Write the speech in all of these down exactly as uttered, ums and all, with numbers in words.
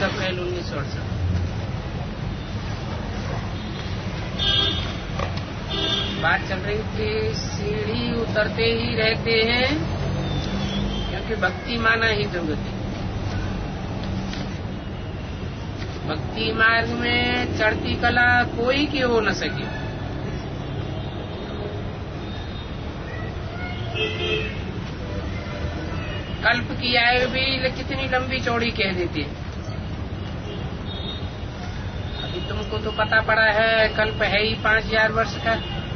अप्रैल उन्नीस सौ अड़सठ। बात चल रही थी, सीढ़ी उतरते ही रहते हैं क्योंकि भक्ति माना ही दुर्गति। भक्ति मार्ग में चढ़ती कला कोई की हो न सके। कल्प की आयु भी कितनी लंबी चौड़ी कह देती है। अभी तुमको तो पता पड़ा है कल्प है ही पांच हजार वर्ष का।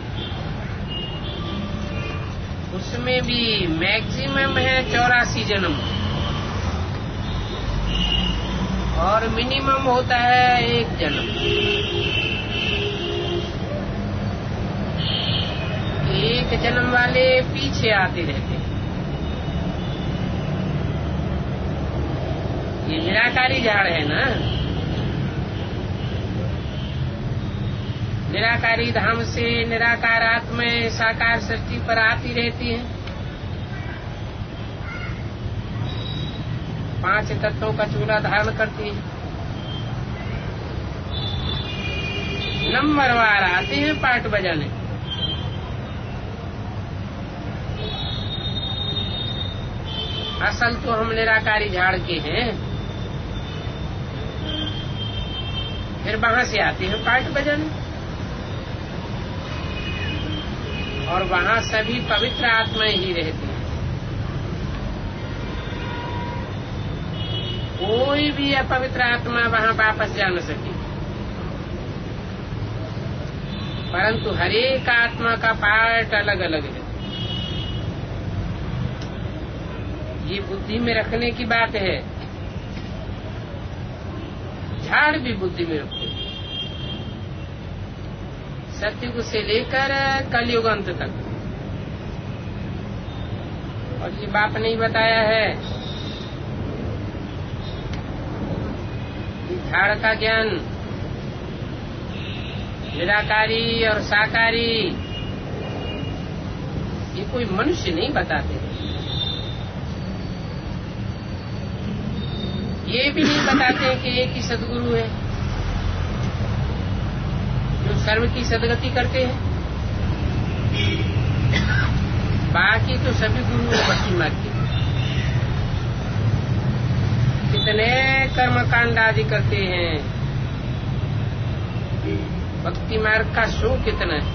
उसमें भी मैक्सिमम है चौरासी जन्म और मिनिमम होता है एक जन्म। एक जन्म वाले पीछे आते रहते हैं। ये निराकारी झाड़ है ना। निराकारी धाम से निराकार आत्मा साकार सृष्टि पर आती रहती है। पांच तत्वों का चूल्हा धारण करती है। नंबरवार आते हैं पाठ बजाने। असल तो हम निराकारी झाड़ के हैं। फिर वहां से आते हैं पाठ बजाने और वहां सभी पवित्र आत्माएं ही रहती हैं। कोई भी अपवित्र आत्मा वहां वापस जा न सके। परंतु हरेक आत्मा का पार्ट अलग अलग है। ये बुद्धि में रखने की बात है। झाड़ भी बुद्धि में रखो। सतयुग से लेकर कलयुग अंत तक। और ये बाप ने बताया है कि झाड़ का ज्ञान निराकारी और साकारी ये कोई मनुष्य नहीं बताते। ये भी नहीं बताते कि एक ही सदगुरु है जो सर्व की सदगति करते हैं। बाकी तो सभी गुरु भक्ति मार्ग के कितने कर्मकांड आदि करते हैं। भक्ति मार्ग का शो कितना है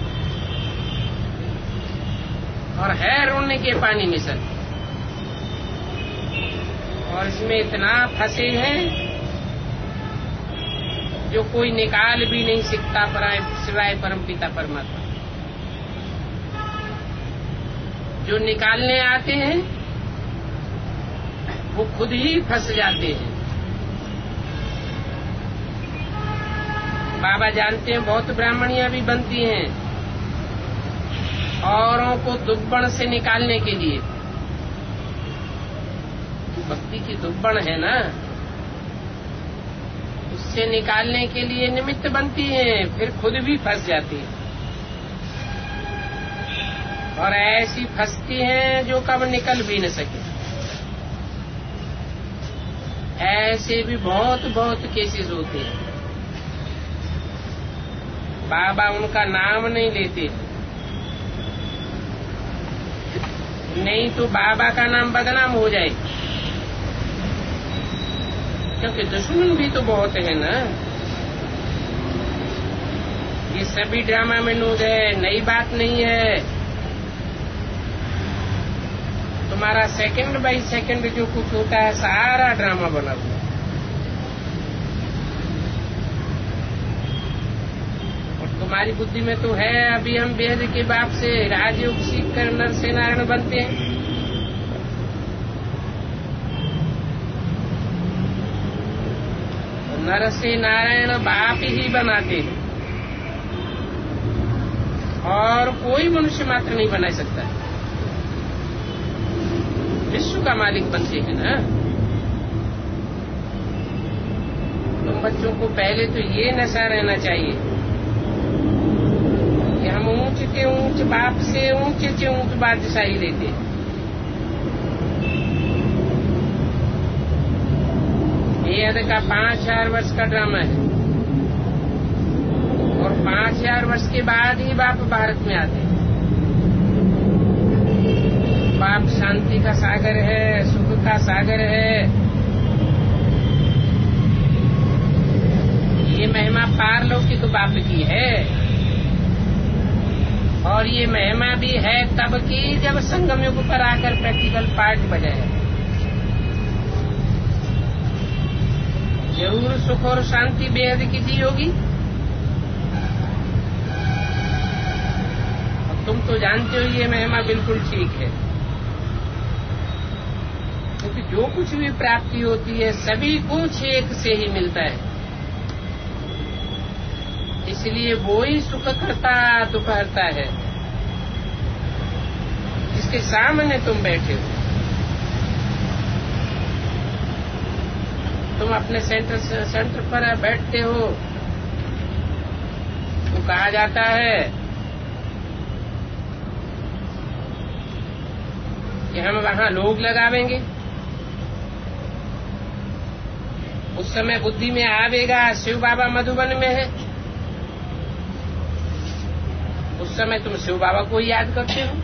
और है रोने के पानी में सर। और इसमें इतना फंसे हैं जो कोई निकाल भी नहीं सकता सिवाय परमपिता परमात्मा। जो निकालने आते हैं वो खुद ही फंस जाते हैं। बाबा जानते हैं बहुत ब्राह्मणियां भी बनती हैं औरों को दुब्बण से निकालने के लिए। भक्ति की दुब्बण है ना, उससे निकालने के लिए निमित्त बनती हैं, फिर खुद भी फंस जाती हैं। और ऐसी फंसती हैं जो कब निकल भी न सके। ऐसे भी बहुत बहुत केसेस होते हैं। बाबा उनका नाम नहीं लेते, नहीं तो बाबा का नाम बदनाम हो जाए। क्योंकि दुश्मन भी तो बहुत है ना। ये सभी ड्रामा में नूद है, नई बात नहीं है। तुम्हारा सेकंड बाई सेकंड जो कुछ होता है सारा ड्रामा बना हुआ। और तुम्हारी बुद्धि में तो है, अभी हम वेद के बाप से राजयोग सीख कर नर से नारायण बनते हैं। नर से नारायण बाप ही बनाते हैं और कोई मनुष्य मात्र नहीं बना सकता। विश्व का मालिक बनते हैं ना। तुम बच्चों को पहले तो ये नशा रहना चाहिए कि हम ऊंच के ऊंच बाप से ऊंचे से ऊंच बादशाही लेते हैं। ये बेहद का पांच हजार वर्ष का ड्रामा है, और पांच हजार वर्ष के बाद ही बाप भारत में आते हैं। बाप शांति का सागर है, सुख का सागर है। ये महिमा पारलौकिक बाप की है, और ये महिमा भी है तब की जब संगम युग पर आकर प्रैक्टिकल पार्ट बजाया। जरूर सुख और शांति बेहद की दी होगी, और तुम तो जानते हो ये महिमा बिल्कुल ठीक है, क्योंकि जो कुछ भी प्राप्ति होती है सभी कुछ एक से ही मिलता है। इसलिए वो ही सुख करता दुख हरता है जिसके सामने तुम बैठे हो। तुम अपने सेंटर सेंटर पर बैठते हो तो कहा जाता है कि हम वहां लोग लगावेंगे। उस समय बुद्धि में आवेगा शिव बाबा मधुबन में है, उस समय तुम शिव बाबा को याद करते हो।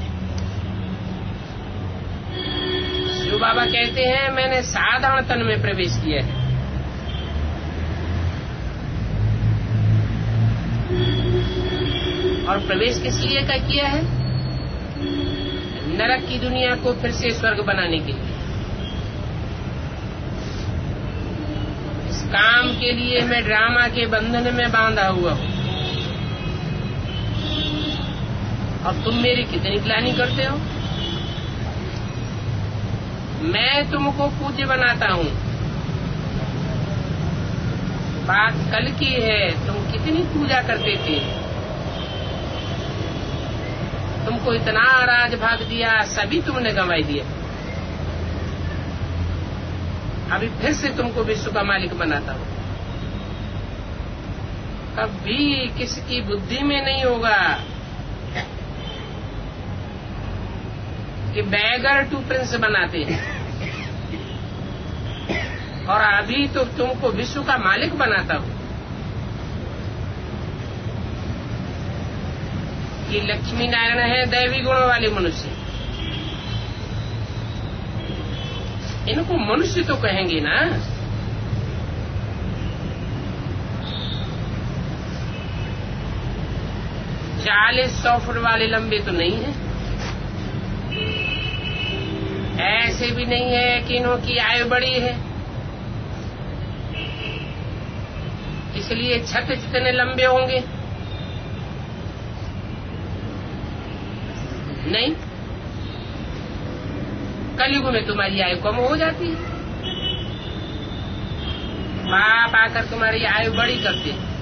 शिव बाबा कहते हैं मैंने साधारण तन में प्रवेश किया है। और प्रवेश किस लिए का किया है? नरक की दुनिया को फिर से स्वर्ग बनाने के लिए। इस काम के लिए मैं ड्रामा के बंधन में बांधा हुआ हूं, और तुम मेरी कितनी ग्लानि करते हो। मैं तुमको पूज्य बनाता हूं, बात कल की है, तुम कितनी पूजा करते थे। तुमको इतना राज भाग दिया, सभी तुमने गंवाई दिया। अभी फिर से तुमको विश्व का मालिक बनाता हूं। कभी किसी बुद्धि में नहीं होगा कि बैगर टू प्रिंस बनाते हैं, और अभी तो तुमको विश्व का मालिक बनाता हूं। कि लक्ष्मी नारायण है दैवी गुणों वाले मनुष्य, इनको मनुष्य तो कहेंगे ना। चालीस सौ फुट वाले लंबे तो नहीं है, ऐसे भी नहीं है कि इन्हों की आयु बड़ी है इसलिए छत जितने लंबे होंगे, नहीं। कलयुग में तुम्हारी आयु कम हो जाती है, बाप आकर तुम्हारी आयु बड़ी करते हैं।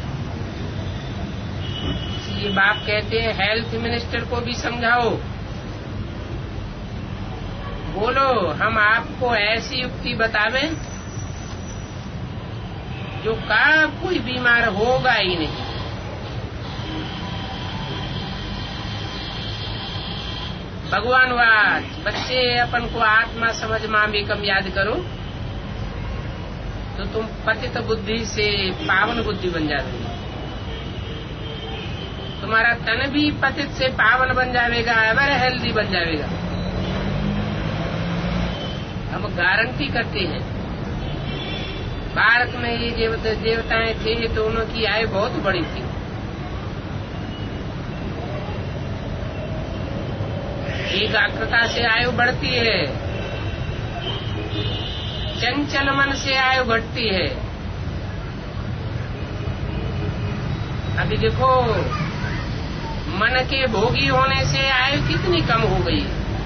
इसलिए बाप कहते हैं हेल्थ मिनिस्टर को भी समझाओ, बोलो हम आपको ऐसी युक्ति बतावें जो कब कोई बीमार होगा ही नहीं। भगवान वाच बच्चे अपन को आत्मा समझ मां भी कम याद करो तो तुम पतित बुद्धि से पावन बुद्धि बन जाओगे। तुम्हारा तन भी पतित से पावन बन जाएगा, एवर हेल्दी बन जाएगा। हम गारंटी करते हैं। भारत में ये देवता देवताएं थे तो उनकी आयु बहुत बड़ी थी। एकाग्रता से आयु बढ़ती है, चंचल मन से आयु घटती है। अभी देखो मन के भोगी होने से आयु कितनी कम हो गई।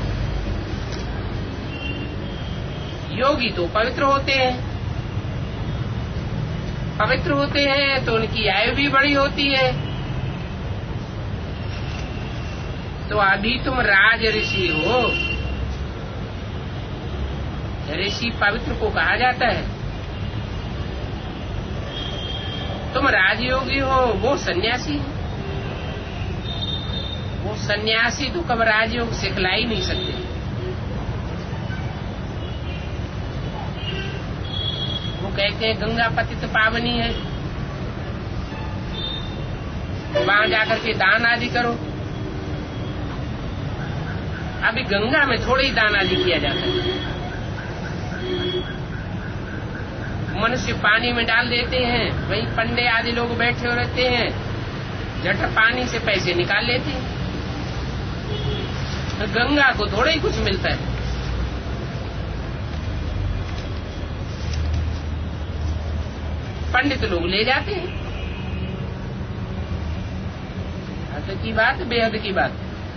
योगी तो पवित्र होते हैं, पवित्र होते हैं तो उनकी आयु भी बड़ी होती है। तो अभी तुम राज ऋषि हो। ऋषि पवित्र को कहा जाता है, तुम राजयोगी हो, वो सन्यासी है। वो सन्यासी तो कब राजयोग सिखला ही नहीं सकते। वो कहते हैं गंगा पतित पावनी है, वहां जाकर के दान आदि करो। अभी गंगा में थोड़ा ही दान आदि किया जाता है। मनुष्य पानी में डाल देते हैं, वहीं पंडे आदि लोग बैठे हो रहते हैं, झट पानी से पैसे निकाल लेते हैं। तो गंगा को थोड़ा ही कुछ मिलता है। पंडित लोग ले जाते हैं। हद की बात, बेहद की बात।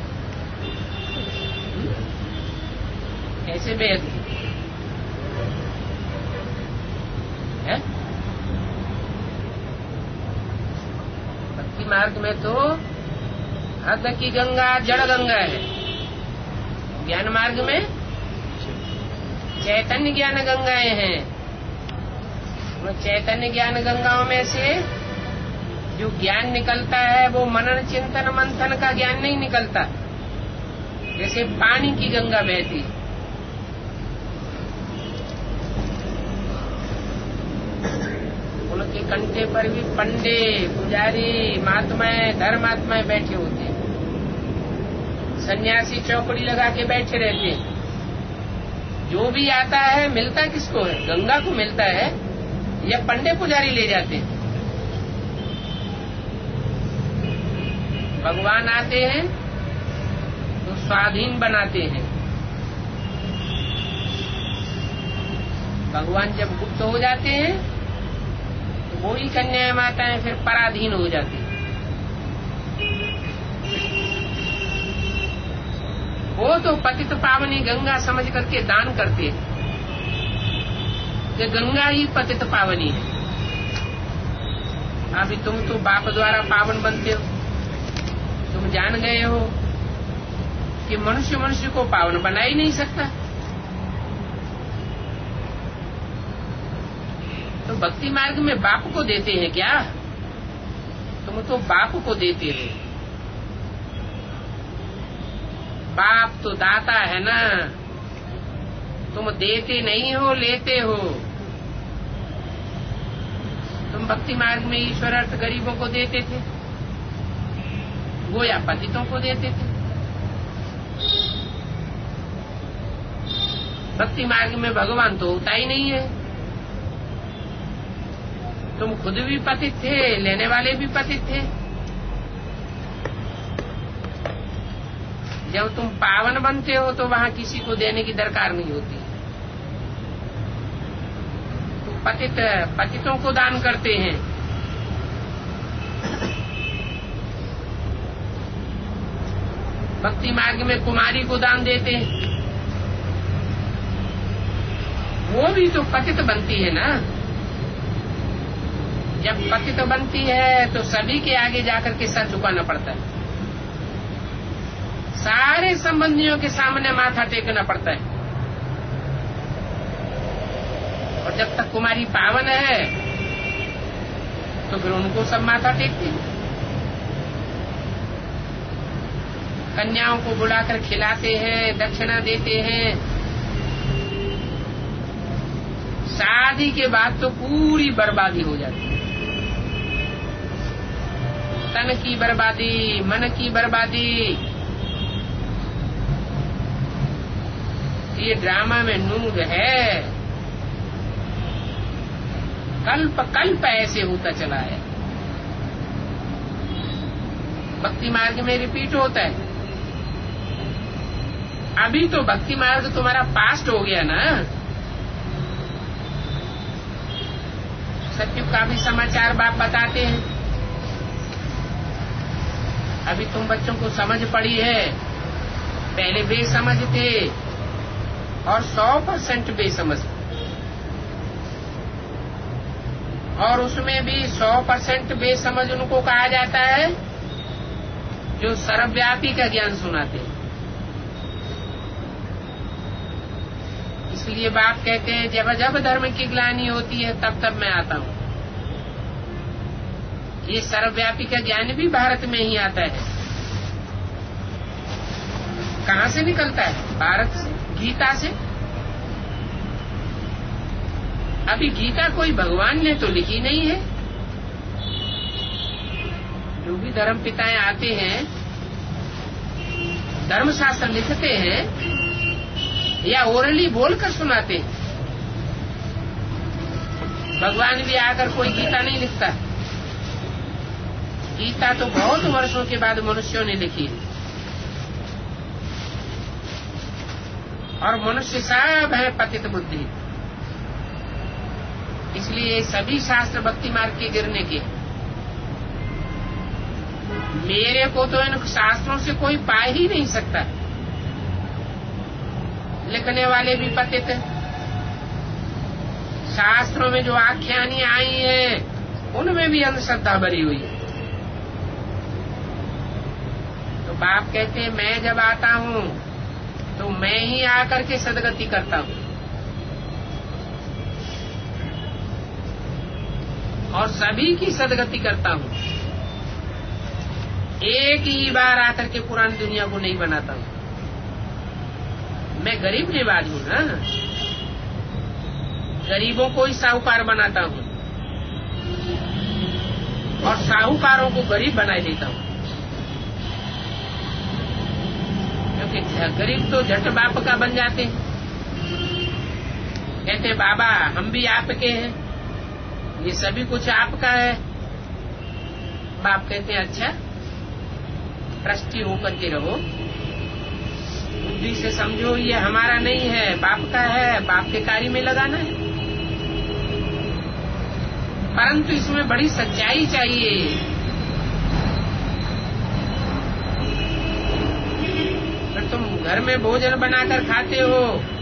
कैसे बेहद है? भक्ति मार्ग में तो हद की गंगा जड़ गंगा है। ज्ञान मार्ग में चैतन्य ज्ञान गंगाएं हैं। वो चैतन्य ज्ञान गंगाओं में से जो ज्ञान निकलता है वो मनन चिंतन मंथन का ज्ञान नहीं निकलता। जैसे पानी की गंगा बहती, उनके कंठे पर भी पंडे, पुजारी, महात्माएं, धर्मात्माएं बैठे होते हैं। सन्यासी चौकड़ी लगा के बैठे रहते हैं। जो भी आता है मिलता किसको है? गंगा को मिलता है या पंडे पुजारी ले जाते हैं? भगवान आते हैं तो स्वाधीन बनाते हैं। भगवान जब गुप्त हो जाते हैं तो वही कन्या माताएं फिर पराधीन हो जाती हैं। वो तो पतित पावनी गंगा समझ करके दान करते हैं कि गंगा ही पतित पावनी है। अभी तुम तो बाप द्वारा पावन बनते हो। तुम जान गए हो कि मनुष्य मनुष्य को पावन बना ही नहीं सकता। तो भक्ति मार्ग में बाप को देते हैं क्या? तुम तो बाप को देते हो। बाप तो दाता है ना, तुम देते नहीं हो, लेते हो। तुम भक्ति मार्ग में ईश्वर अर्थ गरीबों को देते थे, वो या पतितों को देते थे। भक्ति मार्ग में भगवान तो होता ही नहीं है। तुम खुद भी पतित थे, लेने वाले भी पतित थे। जब तुम पावन बनते हो तो वहां किसी को देने की दरकार नहीं होती। तो पतित पतितों को दान करते हैं। भक्ति मार्ग में कुमारी को दान देते हैं। वो भी तो पतित बनती है ना। जब पतित बनती है तो सभी के आगे जाकर के सर झुकाना पड़ता है। सारे संबंधियों के सामने माथा टेकना पड़ता है। और जब तक कुमारी पावन है तो फिर उनको सब माथा टेकते हैं। कन्याओं को बुलाकर खिलाते हैं, दक्षिणा देते हैं। शादी के बाद तो पूरी बर्बादी हो जाती है। तन की बर्बादी, मन की बर्बादी। ये ड्रामा में नूर है। कल्प कल्प ऐसे होता चला है। भक्ति मार्ग में रिपीट होता है। अभी तो भक्ति मार्ग तुम्हारा पास्ट हो गया ना। सत्युग का भी समाचार बाप बताते हैं। अभी तुम बच्चों को समझ पड़ी है। पहले बेसमझ थे और सौ परसेंट बेसमझ, और उसमें भी सौ परसेंट बेसमझ उनको कहा जाता है जो सर्वव्यापी का ज्ञान सुनाते हैं। इसलिए बाप कहते हैं जब जब धर्म की ग्लानि होती है तब तब मैं आता हूँ। ये सर्वव्यापी का ज्ञान भी भारत में ही आता है। कहाँ से निकलता है? भारत से, गीता से। अभी गीता कोई भगवान ने तो लिखी नहीं है। जो भी धर्म पिताएं आते हैं, धर्मशास्त्र लिखते हैं या ओरली बोलकर सुनाते हैं। भगवान भी आकर कोई गीता नहीं लिखता। गीता तो बहुत वर्षों के बाद मनुष्यों ने लिखी है, और मनुष्य सब है पतित बुद्धि। इसलिए सभी शास्त्र भक्ति मार्ग के गिरने के। मेरे को तो इन शास्त्रों से कोई पा ही नहीं सकता। लिखने वाले भी पतित, शास्त्रों में जो आख्यानी आई हैं उनमें भी अंधश्रद्धा भरी हुई है। तो बाप कहते हैं मैं जब आता हूं तो मैं ही आकर के सदगति करता हूं, और सभी की सदगति करता हूं। एक ही बार आकर के पुरानी दुनिया को नहीं बनाता हूं। मैं गरीब निवाज हूं ना, गरीबों को ही साहूकार बनाता हूं और साहूकारों को गरीब बना देता हूं। क्योंकि गरीब तो झट बाप का बन जाते हैं। कहते बाबा हम भी आपके हैं, ये सभी कुछ आपका है। बाप कहते हैं अच्छा, ट्रस्टी होकर के रहो, बुद्धि से समझो ये हमारा नहीं है, बाप का है, बाप के कार्य में लगाना है। परंतु इसमें बड़ी सच्चाई चाहिए। फिर तुम घर में भोजन बनाकर खाते हो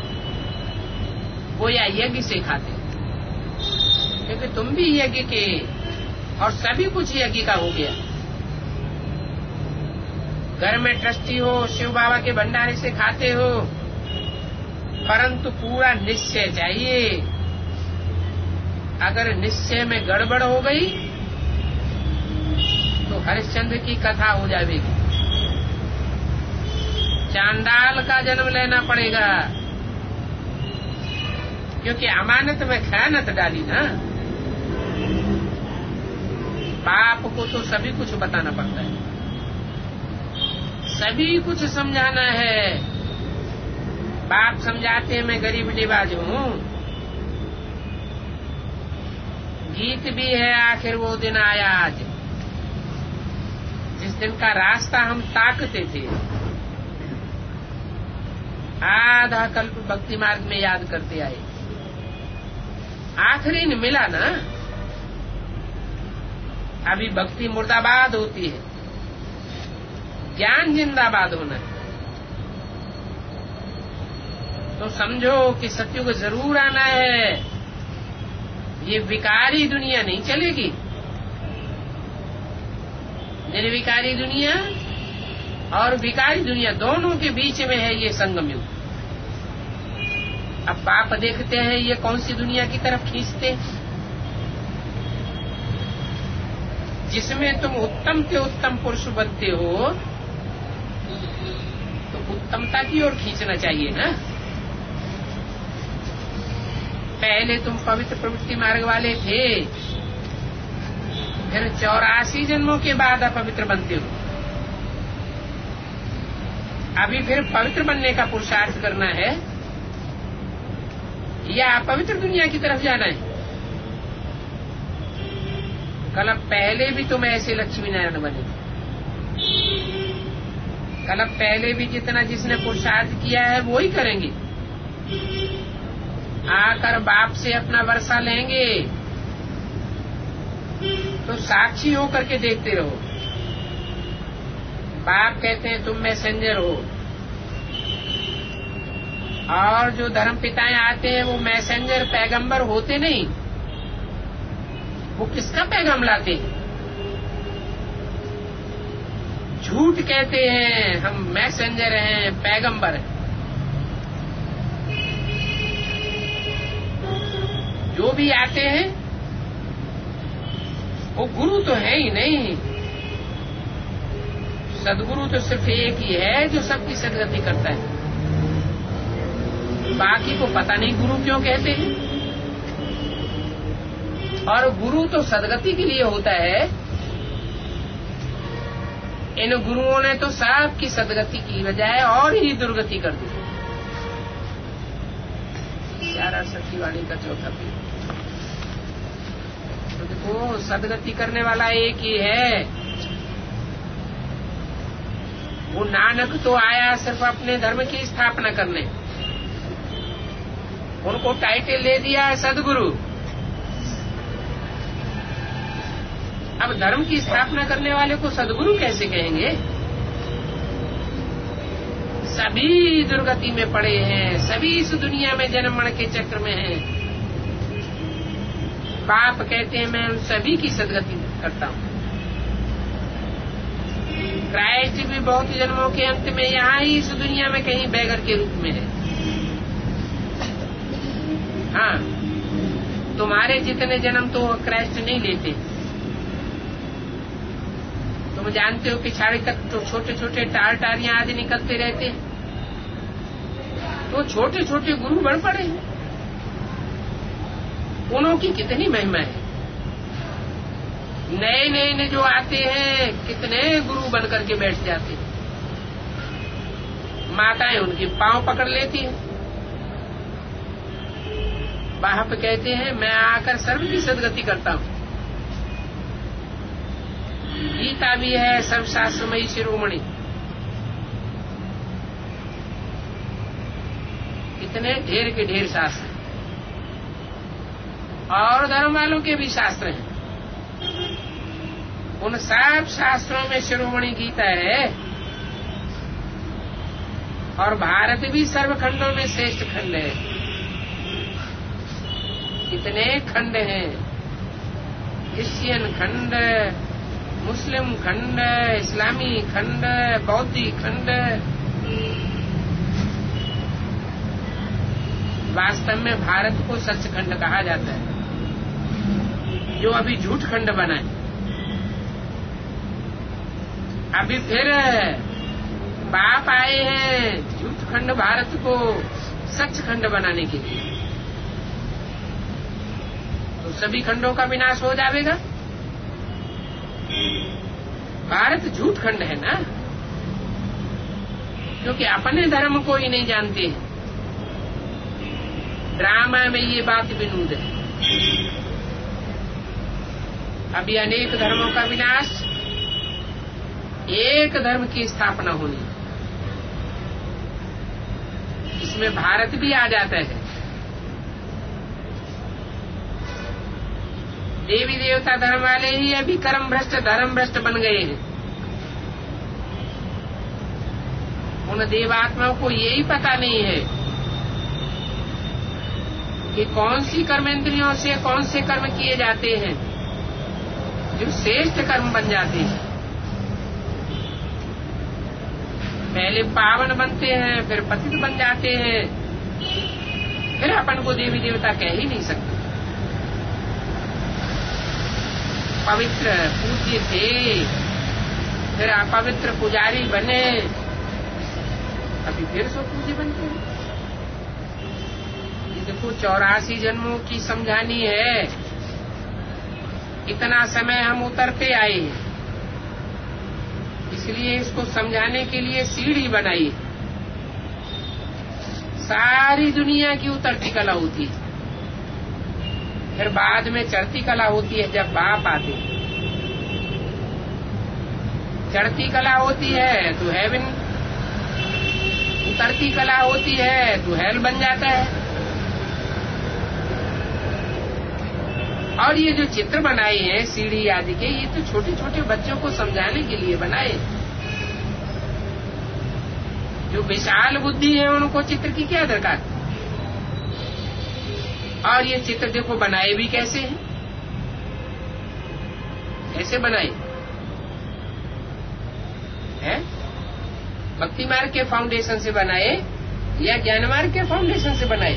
वो या यज्ञ से खाते हो, क्योंकि तुम भी यज्ञ के और सभी कुछ यज्ञ का हो गया। घर में ट्रस्टी हो, शिव बाबा के भंडारे से खाते हो, परंतु पूरा निश्चय चाहिए। अगर निश्चय में गड़बड़ हो गई तो हरिश्चंद्र की कथा हो जाएगी, चांडाल का जन्म लेना पड़ेगा। क्योंकि अमानत में खयानत डाली ना। बाप को तो सभी कुछ बताना पड़ता है, सभी कुछ समझाना है। बाप समझाते हैं मैं गरीब निवाज हूं। गीत भी है आखिर वो दिन आया आज, जिस दिन का रास्ता हम ताकते थे। आधा कल्प भक्ति मार्ग में याद करते आए, आखिरी ने मिला ना। अभी भक्ति मुर्दाबाद होती है, ज्ञान जिंदाबाद होना है। तो समझो कि सत्युग जरूर आना है। ये विकारी दुनिया नहीं चलेगी। निर्विकारी दुनिया और विकारी दुनिया दोनों के बीच में है ये संगम युग। अब बाप देखते हैं ये कौन सी दुनिया की तरफ खींचते, जिसमें तुम उत्तम के उत्तम पुरुष बनते हो, तो उत्तमता की ओर खींचना चाहिए ना। पहले तुम पवित्र प्रवृत्ति मार्ग वाले थे, फिर चौरासी जन्मों के बाद अपवित्र बनते हो। अभी फिर पवित्र बनने का पुरुषार्थ करना है या अपवित्र दुनिया की तरफ जाना है। कल पहले भी तुम ऐसे लक्ष्मी नारायण बने। कल पहले भी जितना जिसने पुरुषार्थ किया है वो ही करेंगे। आकर बाप से अपना वर्षा लेंगे तो साक्षी होकर के देखते रहो। बाप कहते हैं तुम मैसेंजर हो, और जो धर्म पिताएं आते हैं वो मैसेंजर पैगंबर होते नहीं। वो किसका पैगाम लाते हैं? झूठ कहते हैं हम मैसेंजर हैं, पैगंबर हैं। जो भी आते हैं वो गुरु तो है ही नहीं। सदगुरु तो सिर्फ एक ही है जो सबकी सदगति करता है। बाकी को पता नहीं गुरु क्यों कहते हैं। और गुरु तो सदगति के लिए होता है। इन गुरुओं ने तो सबकी सदगति की बजाय और ही दुर्गति कर दी। सारा सत्यवाणी का चौथा पीठ। तो देखो सदगति करने वाला एक ही है। वो नानक तो आया सिर्फ अपने धर्म की स्थापना करने, उनको टाइटल दे दिया है सदगुरु। अब धर्म की स्थापना करने वाले को सदगुरु कैसे कहेंगे? सभी दुर्गति में पड़े हैं, सभी इस दुनिया में जन्म मरण के चक्र में हैं। बाप कहते हैं मैं उन सभी की सदगति करता हूँ। क्राइस्ट भी बहुत जन्मों के अंत में यहाँ ही इस दुनिया में कहीं बैगर के रूप में है। हाँ, तुम्हारे जितने जन्म तो क्राइस्ट नहीं लेते। तुम जानते हो पिछाड़ी तक तो छोटे छोटे टार टारियां आदि निकलते रहते हैं, तो छोटे छोटे गुरु बन पड़े हैं। उन्हों की कितनी महिमा है। नए नए ने जो आते हैं कितने गुरु बन करके बैठ जाते हैं। माताएं उनके पांव पकड़ लेती हैं। बाप कहते हैं मैं आकर सर्व की सदगति करता हूँ। गीता भी है सर्वशास्त्रमयी शिरोमणि। इतने ढेर के ढेर शास्त्र और धर्म वालों के भी शास्त्र हैं। उन सब शास्त्रों में शिरोमणि गीता है। और भारत भी सर्व खंडों में श्रेष्ठ खंड है। कितने खंड हैं? क्रिश्चियन खंड, मुस्लिम खंड, इस्लामी खंड, बौद्धी खंड। वास्तव में भारत को सचखंड कहा जाता है, जो अभी झूठ खंड बना है। अभी फिर बाप आए हैं झूठ खंड भारत को सचखंड बनाने के लिए। तो सभी खंडों का विनाश हो जाएगा। भारत झूठ खंड है ना, क्योंकि अपने धर्म को ही नहीं जानते हैं। ड्रामा में ये बात विनोद है। अभी अनेक धर्मों का विनाश, एक धर्म की स्थापना होनी, इसमें भारत भी आ जाता है। देवी देवता धर्म वाले ही अभी कर्म भ्रष्ट धर्म भ्रष्ट बन गए हैं। उन देवात्माओं को यही पता नहीं है कि कौन सी कर्मेंद्रियों से कौन से कर्म किए जाते हैं जो श्रेष्ठ कर्म बन जाते हैं। पहले पावन बनते हैं, फिर पतित बन जाते हैं, फिर अपन को देवी देवता कह ही नहीं सकते। पवित्र पूज्य थे, फिर अपवित्र पुजारी बने, अभी फिर सो पूज्य बनते हैं। ये देखो चौरासी जन्मों की समझानी है। इतना समय हम उतरते आए, इसलिए इसको समझाने के लिए सीढ़ी बनाई। सारी दुनिया की उतरती कला होती है, फिर बाद में चढ़ती कला होती है जब बाप आते हैं। चढ़ती कला होती है तो हेवन, उतरती कला होती है तो हेल बन जाता है। और ये जो चित्र बनाए हैं सीढ़ी आदि के, ये तो छोटे छोटे बच्चों को समझाने के लिए बनाए। जो विशाल बुद्धि है उनको चित्र की क्या दरकार। और ये चित्र देखो बनाए भी कैसे हैं, कैसे बनाए हैं? भक्ति मार्ग के फाउंडेशन से बनाए या ज्ञान मार्ग के फाउंडेशन से बनाए?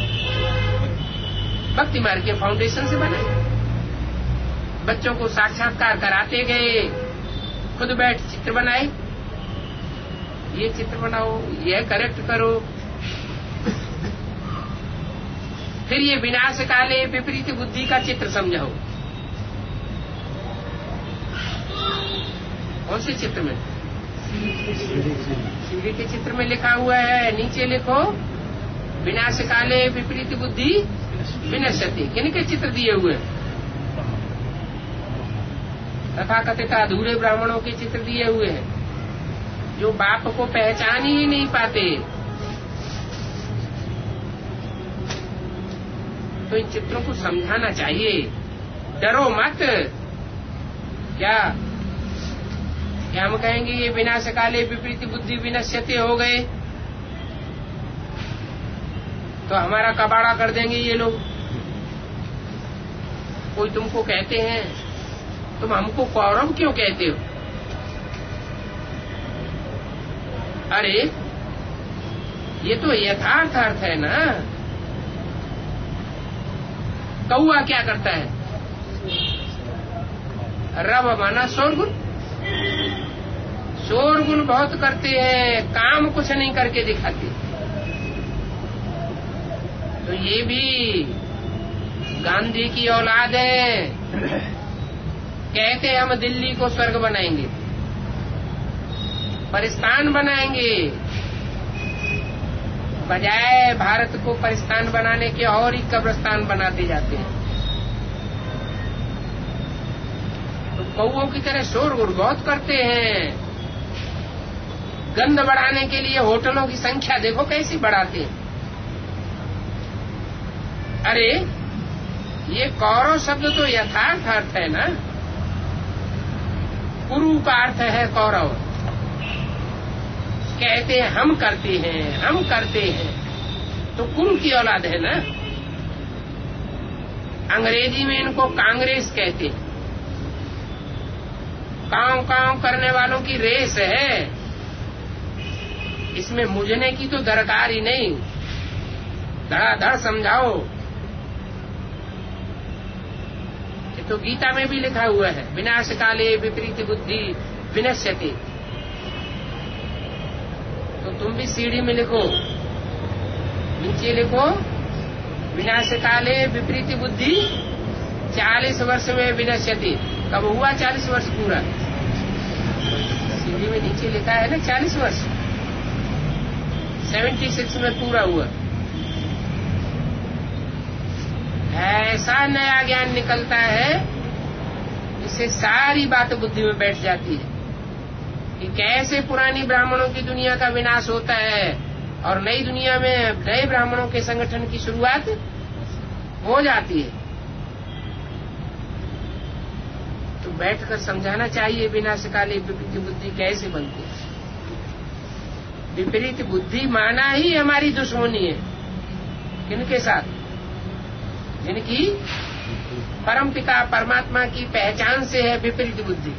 भक्ति मार्ग के फाउंडेशन से बनाए। बच्चों को साक्षात्कार कराते गए, खुद बैठ चित्र बनाए। ये चित्र बनाओ, यह करेक्ट करो। फिर ये विनाश काले विपरीत बुद्धि का चित्र समझाओ। कौन से चित्र में? सीढ़ी के चित्र में लिखा हुआ है, नीचे लिखो विनाश काले विपरीत बुद्धि विनश्यति। किन के चित्र दिए हुए हैं? तथा कथित अधूरे ब्राह्मणों के चित्र दिए हुए हैं, जो बाप को पहचान ही नहीं पाते। तो इन चित्रों को समझाना चाहिए, डरो मत। क्या क्या हम कहेंगे ये विनाश काले विपरीत बुद्धि विनश्यते हो गए तो हमारा कबाड़ा कर देंगे ये लोग। कोई तुमको कहते हैं, तुम हमको कौरव क्यों कहते हो? अरे ये तो यथार्थ अर्थ है ना। कौआ क्या करता है? रब माना शोरगुल। शोरगुल बहुत करते हैं, काम कुछ नहीं करके दिखाते। तो ये भी गांधी की औलाद है। कहते हैं हम दिल्ली को स्वर्ग बनाएंगे, परिस्तान बनाएंगे, बजाय भारत को परिस्तान बनाने के और ही कब्रिस्तान बनाते जाते हैं। तो कौओं की तरह शोरगुल बहुत करते हैं। गंध बढ़ाने के लिए होटलों की संख्या देखो कैसी बढ़ाते हैं। अरे ये कौरव शब्द तो यथार्थ अर्थ है ना। कुरु का अर्थ है कौरव। कहते हैं हम करते हैं, हम करते हैं, तो कुरु की औलाद है ना। अंग्रेजी में इनको कांग्रेस कहते हैं। कांव कांव करने वालों की रेस है, इसमें मुझने की तो दरकार ही नहीं। धड़ाधड़ समझाओ। ये तो गीता में भी लिखा हुआ है, विनाश काले विपरीत बुद्धि विनश्यति। तो तुम भी सीढ़ी में लिखो, नीचे लिखो विनाश काले विपरीत बुद्धि चालीस वर्ष में विनश्यति। कब हुआ चालीस वर्ष पूरा? सीढ़ी में नीचे लिखा है ना चालीस वर्ष। सेवेंटी सिक्स में पूरा हुआ। ऐसा नया ज्ञान निकलता है, इससे सारी बात बुद्धि में बैठ जाती है कि कैसे पुरानी ब्राह्मणों की दुनिया का विनाश होता है और नई दुनिया में नए ब्राह्मणों के संगठन की शुरुआत हो जाती है। तो बैठकर समझाना चाहिए विनाश काले विपरीत बुद्धि कैसे बनती है। विपरीत बुद्धि माना ही हमारी दुश्मनी है। किनके साथ? जिनकी परमपिता परमात्मा की पहचान से है विपरीत बुद्धि।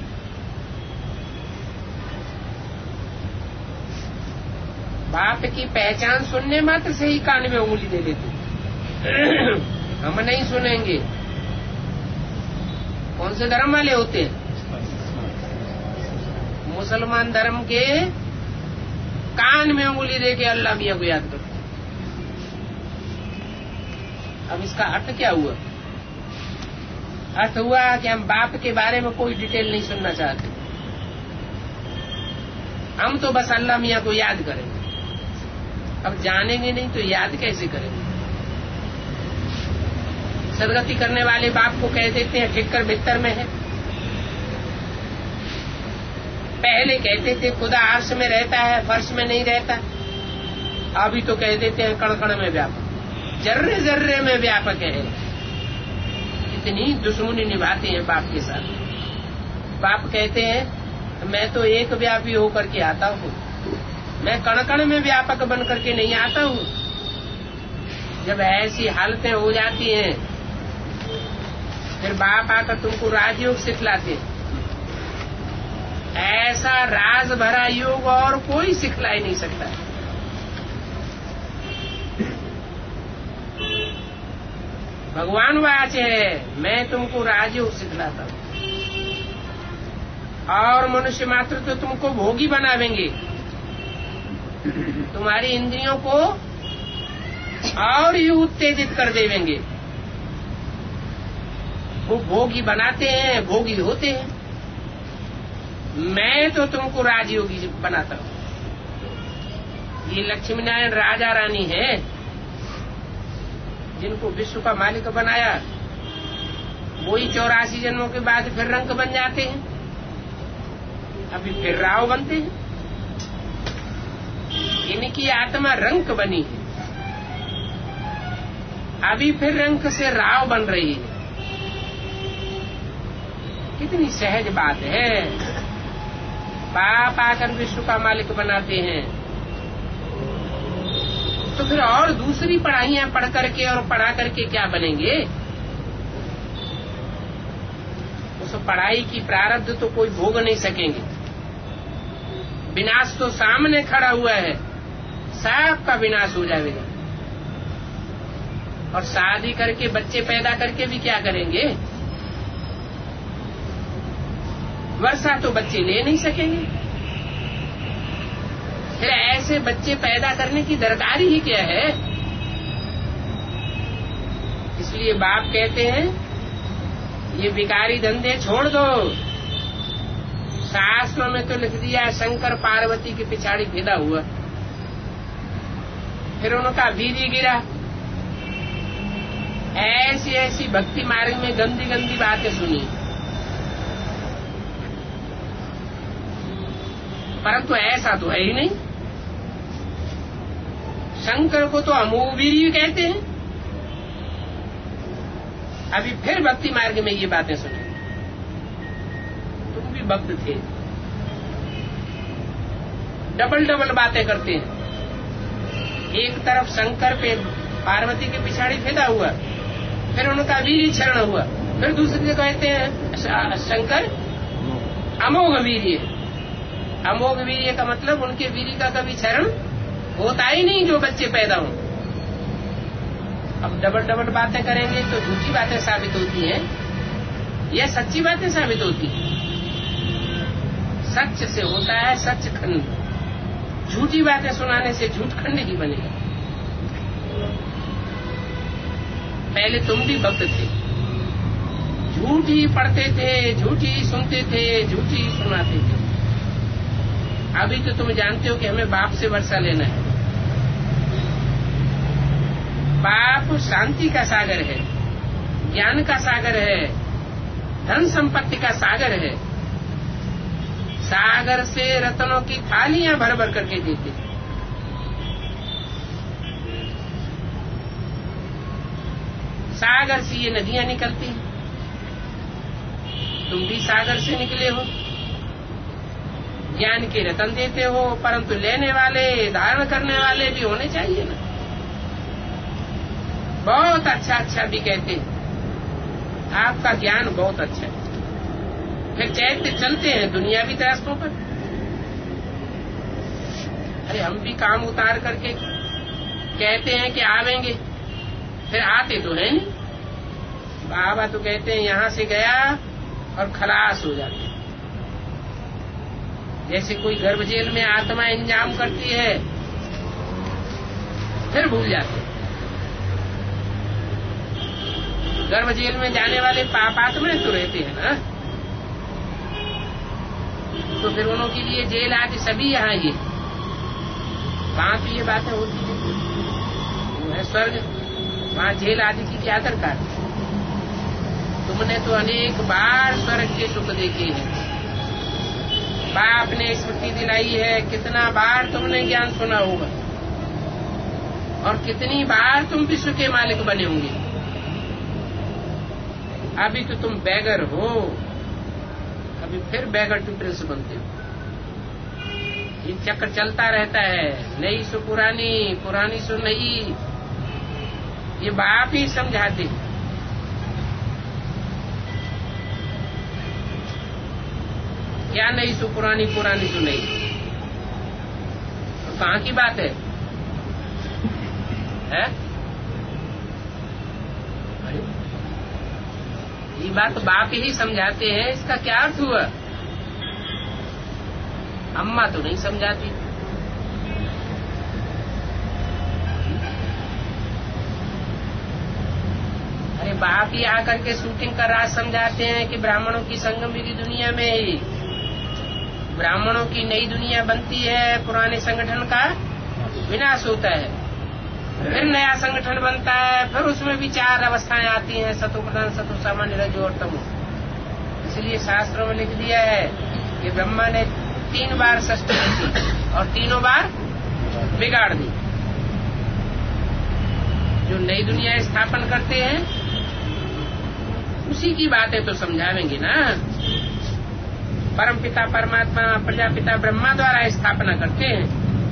बाप की पहचान सुनने मात्र से ही कान में उंगली दे देते। हम नहीं सुनेंगे। कौन से धर्म वाले होते हैं? मुसलमान धर्म के कान में उंगली दे के अल्लाह मियां को याद करते। अब इसका अर्थ क्या हुआ? अर्थ हुआ कि हम बाप के बारे में कोई डिटेल नहीं सुनना चाहते। हम तो बस अल्लाह मियां को याद करेंगे। अब जानेंगे नहीं तो याद कैसे करेंगे? सदगति करने वाले बाप को कह देते हैं ठिक्कर बिस्तर में है। पहले कहते थे खुदा अर्श में रहता है, फर्श में नहीं रहता। अभी तो कह देते हैं कण कण में व्यापक, जर्रे जर्रे में व्यापक है। इतनी दुश्मनी निभाते हैं बाप के साथ। बाप कहते हैं मैं तो एक व्यापी होकर के आता हूँ, मैं कण कण में व्यापक बन करके नहीं आता हूँ। जब ऐसी हालतें हो जाती हैं फिर बाप आकर तुमको राजयोग सिखलाते हैं। ऐसा राज भरा योग और कोई सिखला ही नहीं सकता। भगवान वाच है मैं तुमको राजयोग सिखलाता हूं और मनुष्य मात्र तो तुमको भोगी बनावेंगे। तुम्हारी इंद्रियों को और ही उत्तेजित कर देंगे। वो भोगी बनाते हैं, भोगी होते हैं। मैं तो तुमको राजयोगी बनाता हूं। ये लक्ष्मी नारायण राजा रानी है जिनको विश्व का मालिक बनाया, वही चौरासी जन्मों के बाद फिर रंक बन जाते हैं, अभी फिर राव बनते हैं। इनकी आत्मा रंक बनी है, अभी फिर रंक से राव बन रही है। कितनी सहज बात है। बाप आकर विश्व का मालिक बनाते हैं, तो फिर और दूसरी पढ़ाइयां पढ़ करके और पढ़ा करके क्या बनेंगे? उस पढ़ाई की प्रारब्ध तो कोई भोग नहीं सकेंगे। विनाश तो सामने खड़ा हुआ है, सबका विनाश हो जाएगा। और शादी करके बच्चे पैदा करके भी क्या करेंगे? वर्षा तो बच्चे ले नहीं सकेंगे। फिर ऐसे बच्चे पैदा करने की दरकारी ही क्या है? इसलिए बाप कहते हैं ये विकारी धंधे छोड़ दो। शास्त्रों में तो लिख दिया शंकर पार्वती की पिछाड़ी फिदा हुआ, फिर उनका वीर्य गिरा। ऐसी ऐसी भक्ति मार्ग में गंदी गंदी बातें सुनी, परंतु ऐसा तो है ही नहीं। शंकर को तो अमोघ वीर्य कहते हैं। अभी फिर भक्ति मार्ग में ये बातें सुनी। तुम भी भक्त थे, डबल डबल बातें करते हैं। एक तरफ शंकर पे पार्वती के पिछाड़ी फिदा हुआ, फिर उनका वीर्य क्षरण हुआ, फिर दूसरी जगह कहते हैं शंकर अमोघ वीर्य। अमोघ वीर्य का मतलब उनके वीर्य का कभी क्षरण होता ही नहीं जो बच्चे पैदा हों। अब डबल डबल बातें करेंगे तो झूठी बातें साबित होती हैं या सच्ची बातें साबित होती हैं? सच से होता है सचखंड। झूठी बातें सुनाने से झूठखंड ही बनेगा। पहले तुम भी भक्त थे, झूठी पढ़ते थे, झूठी सुनते थे, झूठी सुनाते थे। अभी तो तुम जानते हो कि हमें बाप से वर्षा लेना है। बाप शांति का सागर है, ज्ञान का सागर है, धन संपत्ति का सागर है। सागर से रत्नों की थालियां भर भर करके देते। सागर से ये नदियां निकलती हैं। तुम भी सागर से निकले हो, ज्ञान के रतन देते हो, परंतु लेने वाले, धारण करने वाले भी होने चाहिए ना। बहुत अच्छा अच्छा भी कहते हैं, आपका ज्ञान बहुत अच्छा है। फिर चैत्य चलते हैं दुनियावी रास्तों पर। अरे हम भी काम उतार करके कहते हैं कि आवेंगे, फिर आते तो है नहीं। बाबा तो कहते हैं यहां से गया और खलास हो जाते। जैसे कोई गर्भ जेल में आत्मा इंजाम करती है, फिर भूल जाते। गर्भ जेल में जाने वाले पापात्मा तो रहते हैं ना, तो फिर उन्हों के लिए जेल आदि सभी यहाँ ये वहां तो ये बातें होती है। वो है स्वर्ग, वहां जेल आदि की क्या दरकार? तुमने तो अनेक बार स्वर्ग के सुख देखे हैं। बाप ने स्मृति दिलाई है, कितना बार तुमने ज्ञान सुना होगा और कितनी बार तुम विश्व के मालिक बने होंगे। अभी तो तुम बैगर हो, अभी फिर बैगर टू प्रिंस बनते हो। ये चक्र चलता रहता है, नई सो पुरानी, पुरानी सो नई। ये बाप ही समझाते। क्या नई सो पुरानी, पुरानी सो नई? तो कहाँ की बात है, है? ये बात तो बाप ही समझाते हैं। इसका क्या अर्थ हुआ? अम्मा तो नहीं समझाती। बाप ही आकर के शूटिंग का राज समझाते हैं कि ब्राह्मणों की संगम की दुनिया में ही ब्राह्मणों की नई दुनिया बनती है, पुराने संगठन का विनाश होता है, फिर नया संगठन बनता है, फिर उसमें भी चार अवस्थाएं आती हैं, सतो प्रधान, सतो सामान्य, रजो और तमो। इसलिए शास्त्रों में लिख दिया है कि ब्रह्मा ने तीन बार सृष्टि की और तीनों बार बिगाड़ दी। जो नई दुनिया स्थापन करते हैं उसी की बातें तो समझावेंगे ना। परमपिता परमात्मा प्रजापिता ब्रह्मा द्वारा स्थापना करते हैं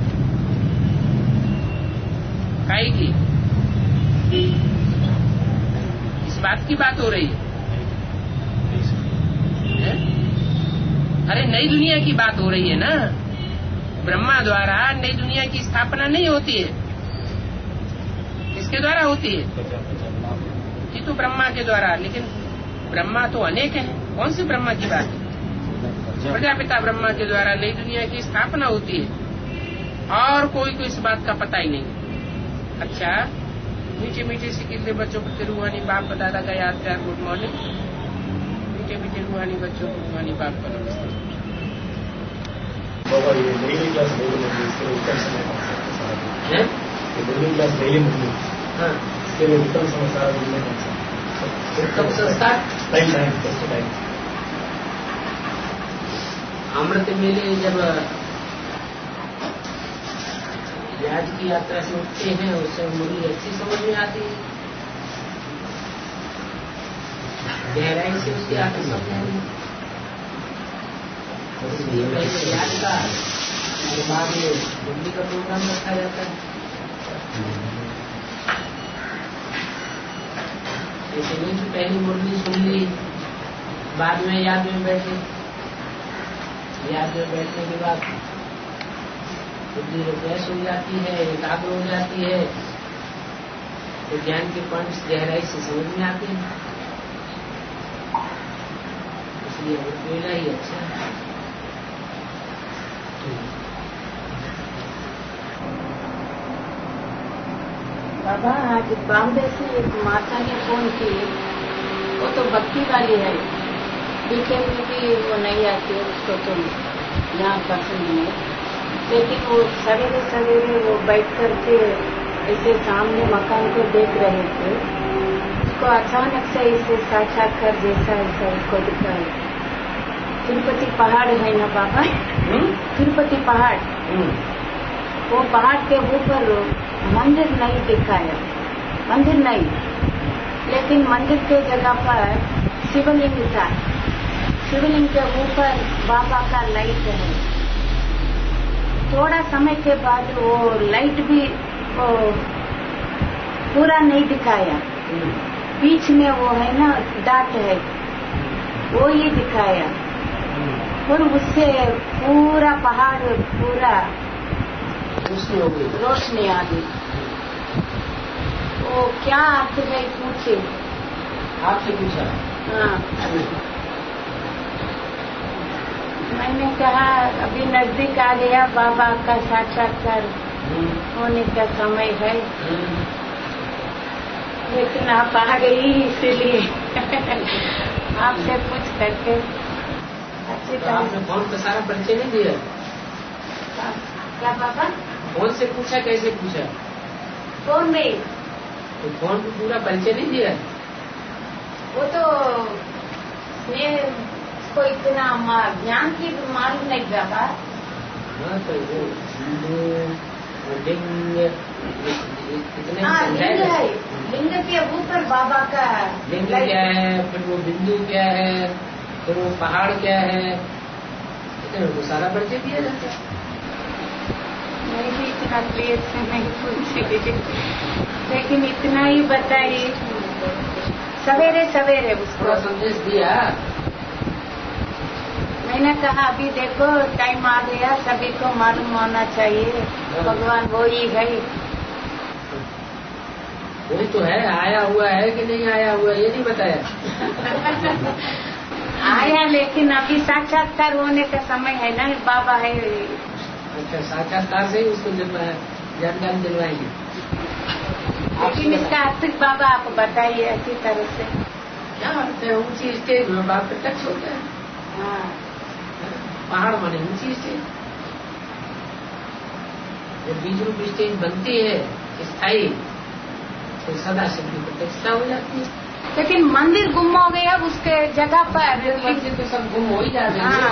काई की, इस बात की बात हो रही है, है? अरे नई दुनिया की बात हो रही है ना। ब्रह्मा द्वारा नई दुनिया की स्थापना नहीं होती है, किसके द्वारा होती है? ये तो ब्रह्मा के द्वारा, लेकिन ब्रह्मा तो अनेक हैं, कौन सी ब्रह्मा की बात है? प्रजापिता ब्रह्मा के द्वारा नई दुनिया की स्थापना होती है और कोई को इस बात का पता ही नहीं। अच्छा, मीठे मीठे सिकिलते बच्चों को रूहानी बाप दादा का याद कर, गुड मॉर्निंग। मीठे मीठे रूहानी बच्चों को रूहानी बाप का नमस्ते। बाबा ये डेली क्लास डेली मुझे इसके लिए उत्तम समय है, ये डेली क्लास डेली मुझे हाँ इसके लिए उत्तम समय सारा दिन में उत्तम संस्कार टाइम टाइम फर्स्ट टाइम अमृत मेले जब याद की यात्रा से उठते हैं उससे मुरली अच्छी समझ में आती है, गहराई से उसकी आती समझ में आती है। इसलिए पहले याद का और बाद में मुरली का प्रोग्राम रखा जाता है। ऐसे नहीं कि पहली मुरली सुन ली बाद में याद में बैठे, याद में बैठने के बाद बुद्धि रिफ्रेश हो जाती है, एकाग्र हो जाती है, तो ज्ञान के पॉइंट्स गहराई से समझ में आते हैं। इसलिए अमृत ही अच्छा है। बाबा आज बॉम्बे से एक माता ने फोन की, वो तो भक्ति वाली है, बीके में भी वो नहीं आती है, उसको तो यहाँ पसंद नहीं, लेकिन वो सवेरे सवेरे वो बैठ करके ऐसे सामने मकान को देख रहे थे, उसको अचानक से इसे साक्षात्कार जैसा ऐसा उसको दिखा है। तिरुपति पहाड़ है ना बाबा, तिरुपति पहाड़, वो पहाड़ के ऊपर मंदिर नहीं दिखाया, मंदिर नहीं, लेकिन मंदिर के जगह पर शिवलिंग था, शिवलिंग के ऊपर बाबा का लाइट है। थोड़ा समय के बाद वो लाइट भी वो पूरा नहीं दिखाया, बीच में वो है ना डाट है, वो ही दिखाया, और उससे पूरा पहाड़ पूरा रोशनी हो गई, रोशनी आ गई। वो क्या अर्थ है पूछे, आपसे पूछा? हाँ, मैंने कहा अभी नजदीक आ गया, बाबा का साक्षात्कार होने का समय है, लेकिन आप आ गई इसलिए आपसे पूछ करके अच्छी तो आपने फोन का सारा परिचय नहीं दिया? क्या बाबा? फोन से पूछा, कैसे पूछा? फोन में तो फोन को पूरा परिचय नहीं दिया? वो तो मैं को इतना ज्ञान की मालूम नहीं बाबा। हाँ तो वो लिंग कितने हाँ लिंग है, लिंग के ऊपर बाबा का लिंग क्या है, फिर वो बिंदु क्या है, फिर वो पहाड़ क्या है, तो सारा परिचय दिया जाता है। मैं भी इतना क्लियर से नहीं पूछी, लेकिन इतना ही बताइए, सवेरे सवेरे उसको संदेश दिया। मैंने कहा अभी देखो टाइम आ गया, सभी को मालूम होना चाहिए भगवान वो ही है। वही तो है, आया हुआ है कि नहीं आया हुआ ये नहीं बताया। आया, लेकिन अभी साक्षात्कार होने का समय है ना, बाबा है। अच्छा, साक्षात्कार से ही उसको जानकारी दिलवाएंगे। लेकिन इसका अर्थ बाबा आप बताइए अच्छी तरह से। क्या अर्थ है? ऊंची स्टेज में बाप का टच होता है। हाँ, पहाड़ माने ऊंची स्टेज। जब बीज रूप स्टेज बनती है स्थायी, तो सदा शिव की प्रतिष्ठा हो जाती है। लेकिन मंदिर गुम हो गया उसके जगह पर। मंदिर तो सब गुम हो ही जा रहे हाँ।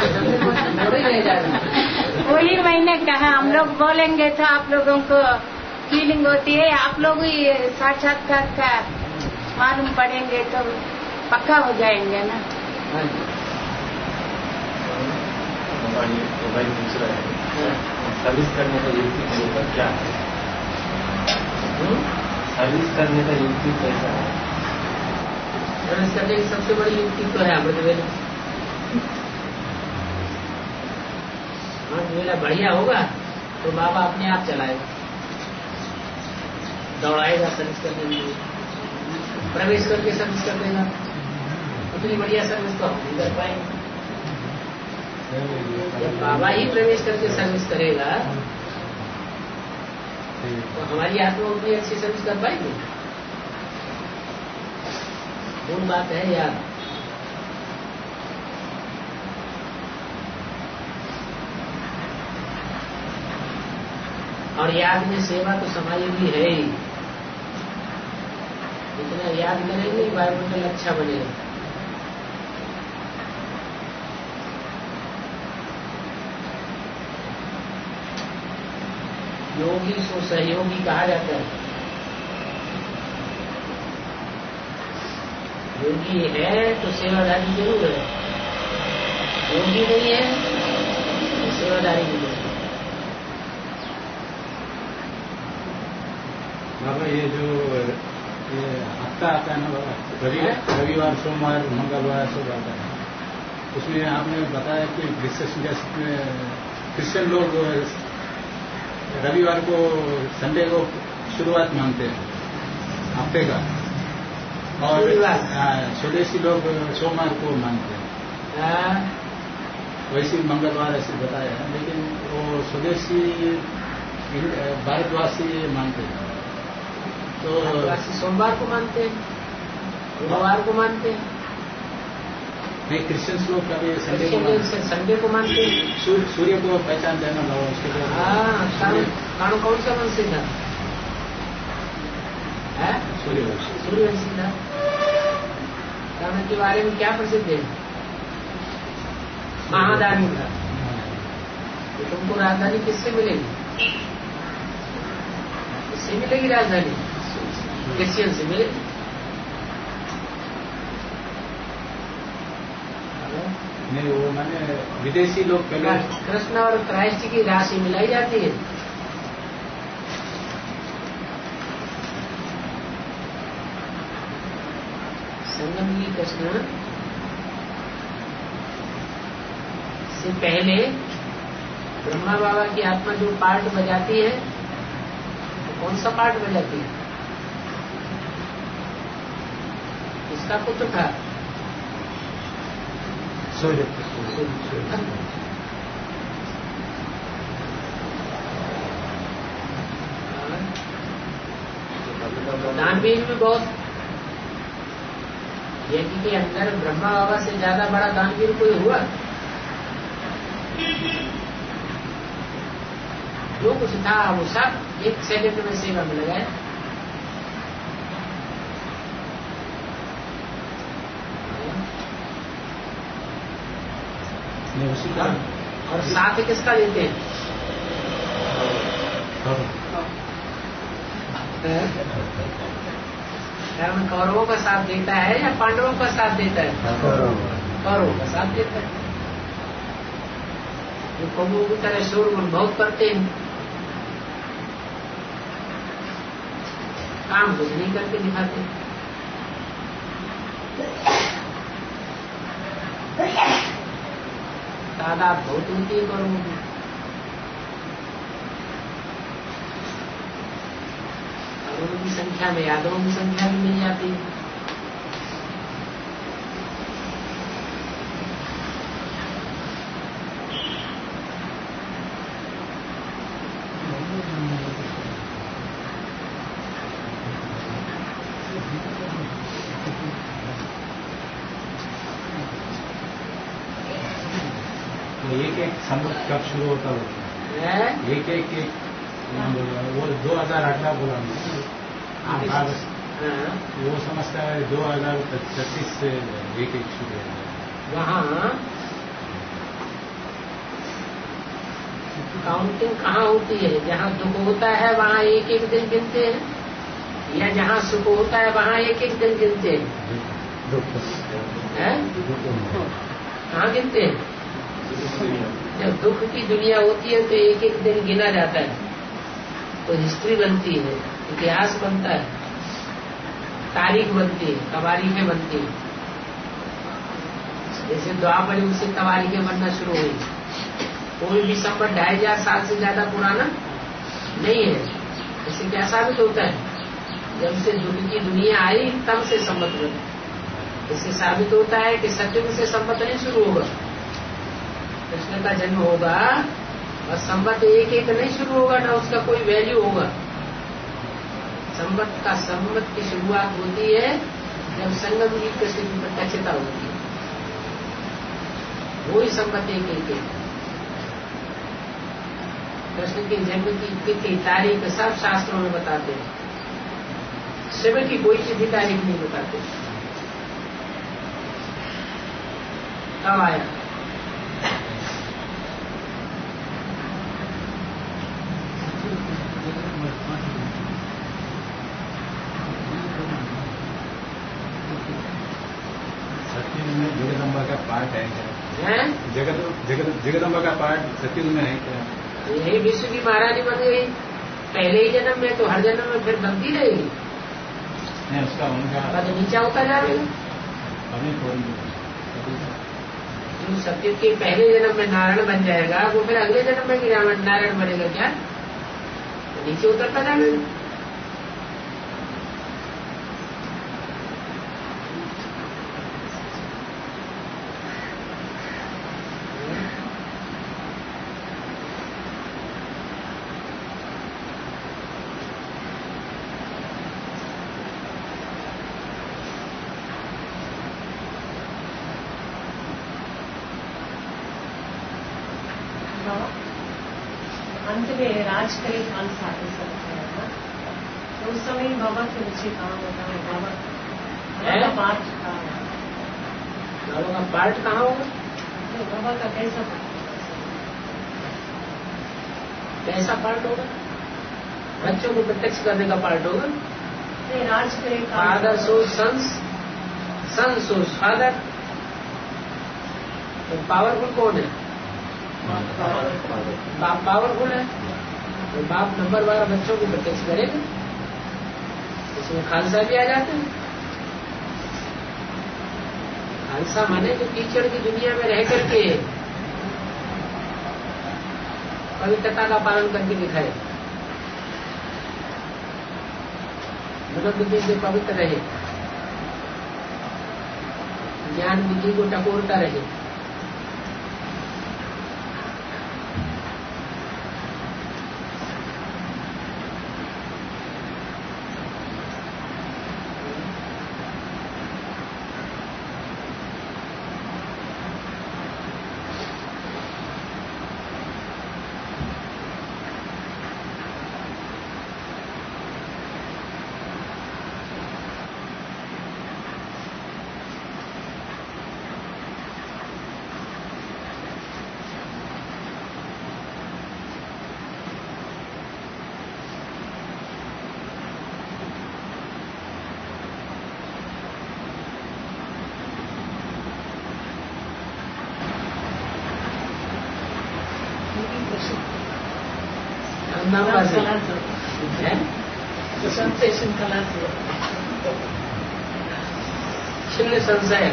हैं। वही मैंने कहा, हम लोग बोलेंगे तो आप लोगों को फीलिंग होती है, आप लोग ही साक्षात्कार का मालूम पड़ेंगे तो पक्का हो जाएंगे ना। मोबाइल मोबाइल दूसरा है, सर्विस करने का युक्ति तरीका क्या है? सर्विस करने का युक्ति कैसा है? सर्विस करने की सबसे बड़ी युक्ति तो है अमृत वेला। अमृत वेला बढ़िया होगा तो बाबा अपने आप चलाएगा, दौड़ाएगा सर्विस करने के लिए, प्रवेश करके सर्विस कर देगा। उतनी बढ़िया सर्विस तो हम नहीं कर पाएंगे। जब बाबा ही प्रवेश करके सर्विस करेगा तो हमारी आत्मा उतनी अच्छी सर्विस कर पाएगी। मूल बात है यार, और याद में सेवा तो समाई भी है ही। जितना याद करेंगे वायुमंडल अच्छा बनेगा। योगी सो सहयोगी कहा जाता है। योगी है तो सेवादारी जरूर है, योगी नहीं है तो सेवादारी भी नहीं। बाबा ये जो ये हफ्ता आता है ना बाबा, रवि रविवार सोमवार मंगलवार सब आता है, उसमें आपने बताया कि क्रिश्चियन लोग रविवार को संडे को शुरुआत मानते हैं हफ्ते का, और स्वदेशी लोग सोमवार को मानते हैं, वैसे मंगलवार ऐसे बताया है। लेकिन वो स्वदेशी भारतवासी मानते हैं, तो सोमवार को मानते हैं, बुधवार को मानते हैं। नहीं, क्रिश्चियंस लोग कभी संडे को क्रिश्चियन संडे को मानते हैं। सूर्य सूर्य को पहचान देना लगा उसके लिए। हाँ, कारण कौन सा वंशी था? सूर्यवंशी। सूर्यवंशी था। कारण के बारे में क्या प्रसिद्ध है? महादानी था। तो तुमको राजधानी किससे मिलेगी? किससे मिलेगी राजधानी? क्रिश्चियन से मिलेगी। नहीं, वो मैंने विदेशी लोग पहले कृष्ण और क्राइस्ट की राशि मिलाई जाती है। संगम की कृष्ण से पहले ब्रह्मा बाबा की आत्मा जो पार्ट बजाती है, तो कौन सा पार्ट बजाती है? इसका पुत्र था सूर्य। दानवीर भी बहुत, यज्ञ के अंदर ब्रह्मा बाबा से ज्यादा बड़ा दानवीर कोई हुआ? जो कुछ था वो सब एक सेकंड में सेवा में लगाया। उसी का और साथ किसका देते हैं? कारण कौरवों का साथ देता है या पांडवों का साथ देता है? कौरवों का साथ देता है। जो कौवों की तरह शोरगुल बहुत करते हैं, काम कुछ नहीं करके दिखाते। तादाद बहुत होती है कौरवों की। कौरवों की संख्या में यादवों की संख्या भी मिल जाती है। तो एक एक संबत कब शुरू होता है? एक एक एक वो दो हजार अठारह बोला हाँ, वो समझता है दो हजार छत्तीस से एक एक शुरू होता है। वहाँ काउंटिंग कहाँ होती है? जहाँ दुख होता है वहाँ एक एक दिन गिनते हैं, या जहाँ सुख होता है वहाँ एक एक दिन गिनते हैं? कहाँ गिनते हैं? जब दुख की दुनिया होती है तो एक एक दिन गिना जाता है, तो हिस्ट्री बनती है, इतिहास बनता है, तारीख बनती है, तवारीखें बनती है। जैसे द्वापर युग से तवारीखें बनना शुरू हुई। कोई भी संबत ढाई हजार साल से ज्यादा पुराना नहीं है। इससे क्या साबित होता है? जब से दुख की दुनिया आई तब से संबत बने। इससे साबित होता है कि सत्युग से संबत नहीं शुरू होगा, कृष्ण का जन्म होगा और संबत एक एक नहीं शुरू होगा, ना उसका कोई वैल्यू होगा। संबत का संबत की शुरुआत होती है जब संगम की कृष्ण की प्रत्यक्षता होती है, वही संबत एक एक है। कृष्ण के जन्म की तिथि तारीख सब शास्त्रों में बताते हैं, शिव की कोई तिथि तारीख नहीं बताते। कब आया? सत्ययुग में जगदम्बा का पार्ट है क्या? है? जगत जगत जगदम्बा का पार्ट सत्ययुग में है क्या? यही विश्व की महारानी बन गई पहले ही जन्म में, तो हर जन्म में फिर बनती रहेगी। नहीं, उसका उनका बाद नीचा होता जाएगा। अभी जो सत्य के पहले जन्म में नारायण बन जाएगा, वो फिर अगले जन्म में गिरावन नारायण बनेगा क्या? तो नीचे उतरता जाएगा। अंत में राज करे खान साधे सब था, तो उस समय बाबा के नीचे कहाँ होता है? बाबा का पार्ट कहाँ? बाबा का पार्ट कहाँ होगा? तो बाबा का कैसा कैसा पार्ट होगा? बच्चों को प्रत्यक्ष करने का पार्ट होगा। नहीं, राज करे father so sons, son so father. तो पावरफुल कौन है? बाप पावरफुल है, तो बाप नंबर बारह बच्चों को प्रत्यक्ष करेगा। इसमें खालसा भी आ जाते हैं। खालसा माने जो कीचड़ की दुनिया में रह करके पवित्रता का पालन करके दिखाए, मन बुद्धि से पवित्र रहे, ज्ञान बुद्धि को टकोरता रहे। क्षीण संशय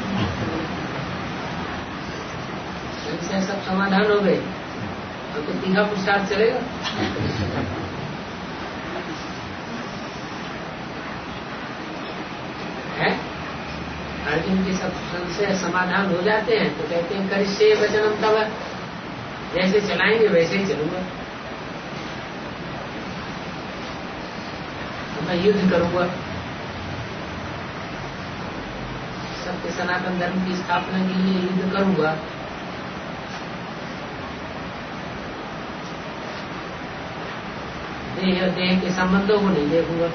संशय सब समाधान हो गए, अब तो तीखा पुरुषार्थ चलेगा। है अर्जुन के सब संशय समाधान हो जाते हैं तो कहते हैं करिष्ये वचनम तव, जैसे चलाएंगे वैसे ही चलूंगा, मैं युद्ध करूंगा, सत्य सनातन धर्म की स्थापना के लिए युद्ध करूंगा। देह और देह के संबंधों को नहीं देखूंगा।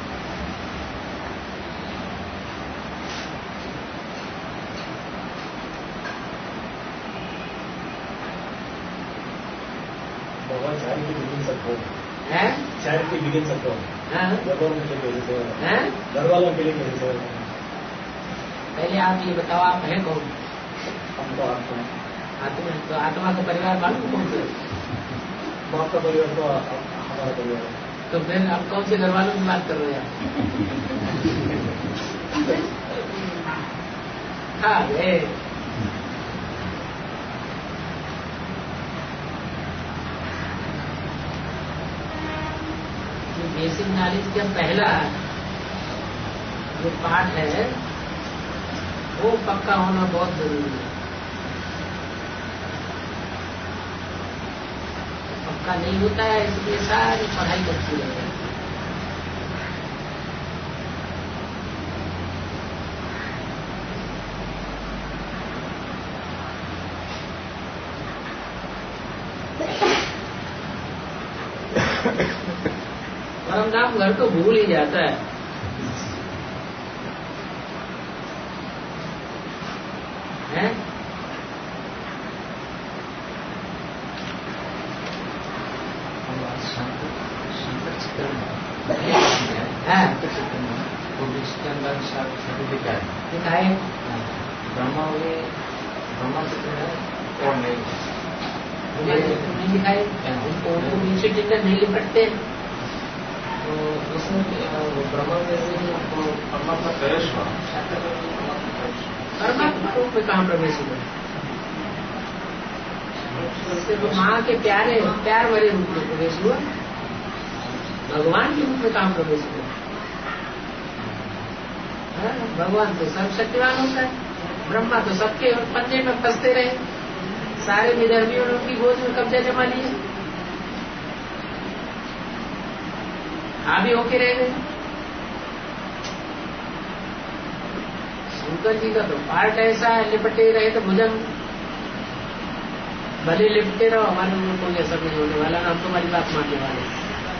भगवान चैरिटी बिगिन सकते है चैरिटी बिगिन सकते घर वालों के लिए कैसे घर वालों के लिए कैसे? पहले आप ये बताओ, आप हैं कौन? हमको आत्मा आत्मा तो आत्मा का परिवार मालूम कौन से? बाप का परिवार तो हमारा परिवार है। तो फिर आप कौन से घर वालों की बात कर रहे हैं? हाँ वे बेसिक नॉलेज का पहला जो पार्ट है वो पक्का होना बहुत जरूरी है। पक्का नहीं होता है, इसलिए सारी पढ़ाई करती है। परमधाम घर तो भूल ही जाता है। हैं? दिखाए ब्रह्मा हुए ब्रह्मा चित्र है और नहीं नहीं दिखाए, उनको उनको नीचे टिंडर नहीं लिपटते। तो उसमें ब्रह्मा में परमात्मा प्रवेश हुआ, परमात्मा रूप में कहाँ प्रवेश हुआ? सिर्फ माँ के प्यारे प्यार भरे रूप में प्रवेश हुआ। भगवान के रूप में कहाँ प्रवेश हुआ? भगवान तो सर्वशक्तिवान होता है, ब्रह्मा तो सबके पंजे में फंसते रहे, सारे विधर्मियों ने उनकी गोद में कब्जा जमा लिए, हावी होके रह गए। शंकर जी का तो पार्ट ऐसा है, लिपटे रहे तो भुजंग, भले लिपटे रहो, हमारे उनको कोई असर नहीं होने वाला, हम तुम्हारी बात मानने वाले।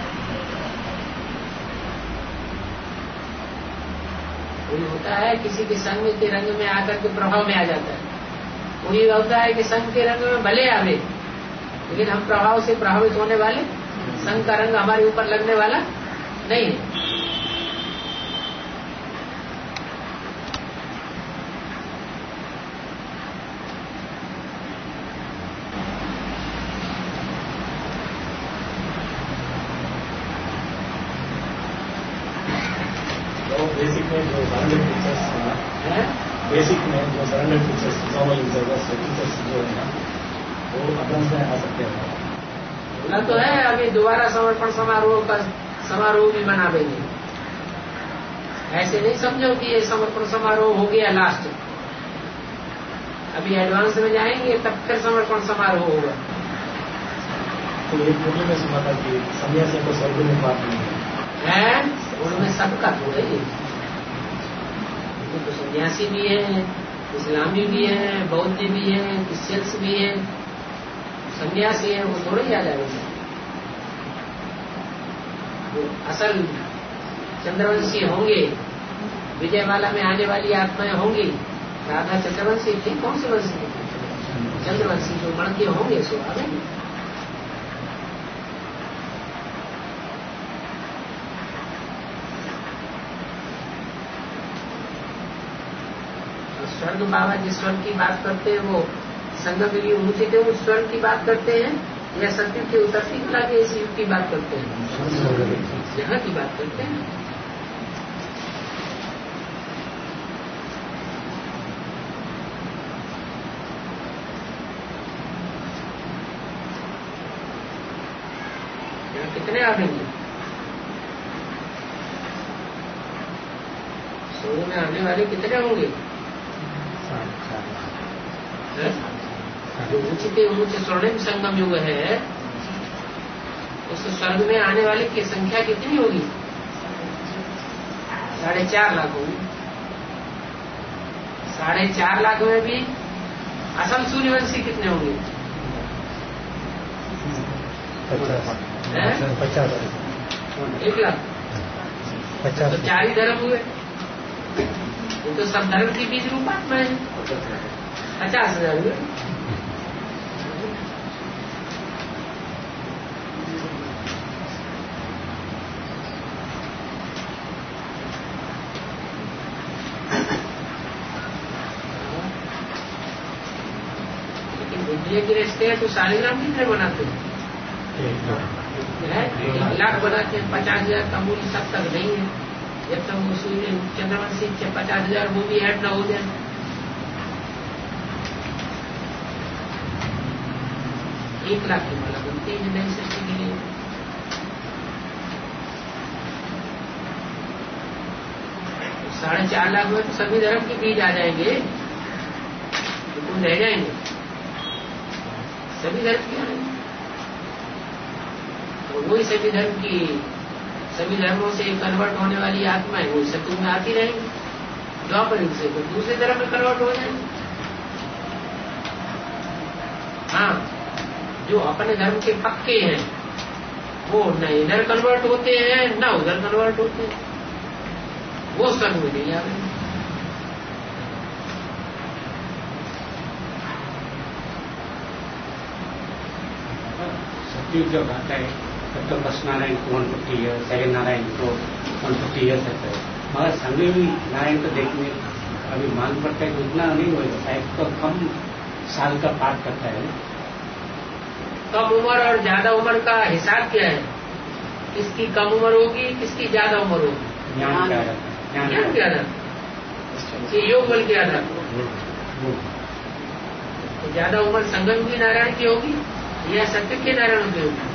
कोई होता है किसी के संग के रंग में आकर के प्रभाव में आ जाता है, कोई होता है कि संग के रंग में भले आवे लेकिन हम प्रभाव से प्रभावित होने वाले, संग का रंग हमारे ऊपर लगने वाला नहीं है। बेसिक में जो सरेंडर टीचर्स है, बेसिक में जो सरेंडर टीचर्स टीचर्स जो है ना, वो अभ्यास में आ सकते हैं। बोला तो है अभी दोबारा समर्पण समारोह का समारोह भी मना देंगे। ऐसे नहीं समझो कि ये समर्पण समारोह हो गया लास्ट, अभी एडवांस में जाएंगे तब फिर समर्पण समारोह होगा। तो एक मूवी में सुना था कि सन्यासी को स्वर्ग में बात नहीं है, उनमें सबका थोड़ा ही, तो सन्यासी भी है, इस्लामी भी है, बौद्ध भी है, क्रिश्चियंस भी है, सन्यासी है, वो थोड़े ही आ जाएंगे। वो असल चंद्रवंशी होंगे, विजयमाला में आने वाली आत्माएं होंगी। राधा चंद्रवंशी थी, कौन सी वंशी थी? चंद्रवंशी जो मण के होंगे सो आ गए। स्वर्ग बाबा जिस स्वर्ग की बात करते हैं वो संगम के लिए ऊंचे थे, उस स्वर्ग की बात करते हैं या सत्य के उतरती कला के इस युग की बात करते हैं? यहाँ की बात करते हैं। यहाँ कितने आवेंगे? स्वर्ग में आने वाले कितने होंगे? जो ऊंचे के ऊंचे स्वर्णिम संगम युग है, उस स्वर्ग में आने वाले की संख्या कितनी होगी? साढ़े चार लाख होगी। साढ़े चार लाख में भी असम सूर्यवंशी कितने होंगे? एक लाख पचास तो चार ही धर्म हुए। वो तो सब धर्म के बीच रूपात्मा है। पचास हजार हुए। लेकिन बुद्धिया की रिश्ते हैं तो सालिग्राम कितने बनाते हैं? एक लाख बनाते हैं। पचास हजार का मूल्य तब तक नहीं है जब तक वो सूर्य चंद्रवंशी पचास हजार वो भी ऐड न हो जाए। एक लाख की माला बनती है नई सृष्टि के लिए। तो साढ़े चार लाख में तो सभी धर्म के बीज आ जाएंगे तो तुम रह जाएंगे। सभी धर्म के आएंगे तो वही सभी धर्म की सभी धर्मों से कन्वर्ट होने वाली आत्मा है वो सत्युग में आती रहेंगी। द्वापर युग से तो दूसरे धर्म में कन्वर्ट हो जाएंगे। हाँ, जो अपने धर्म के पक्के हैं वो न इधर कन्वर्ट होते हैं न उधर कन्वर्ट होते हैं। वो संग में नहीं आ रहे। सत्युग जब आता है तब तो फर्स्ट नारायण को one fifty year, second Narayan को वन फिफ्टी ईयर रहता है। मगर संगमी नारायण को देखने अभी मान पड़ता है कि उतना नहीं होगा, शायद तो कम साल का पाठ करता है। कम उम्र और ज्यादा उम्र का हिसाब क्या है? किसकी कम उम्र होगी, किसकी ज्यादा उम्र होगी? ज्ञान क्या रहता है? ज्ञान क्या आधार? ये योग बल के आधार तो ज्यादा उम्र संगम की नारायण की होगी या सत्य के नारायण की होगी?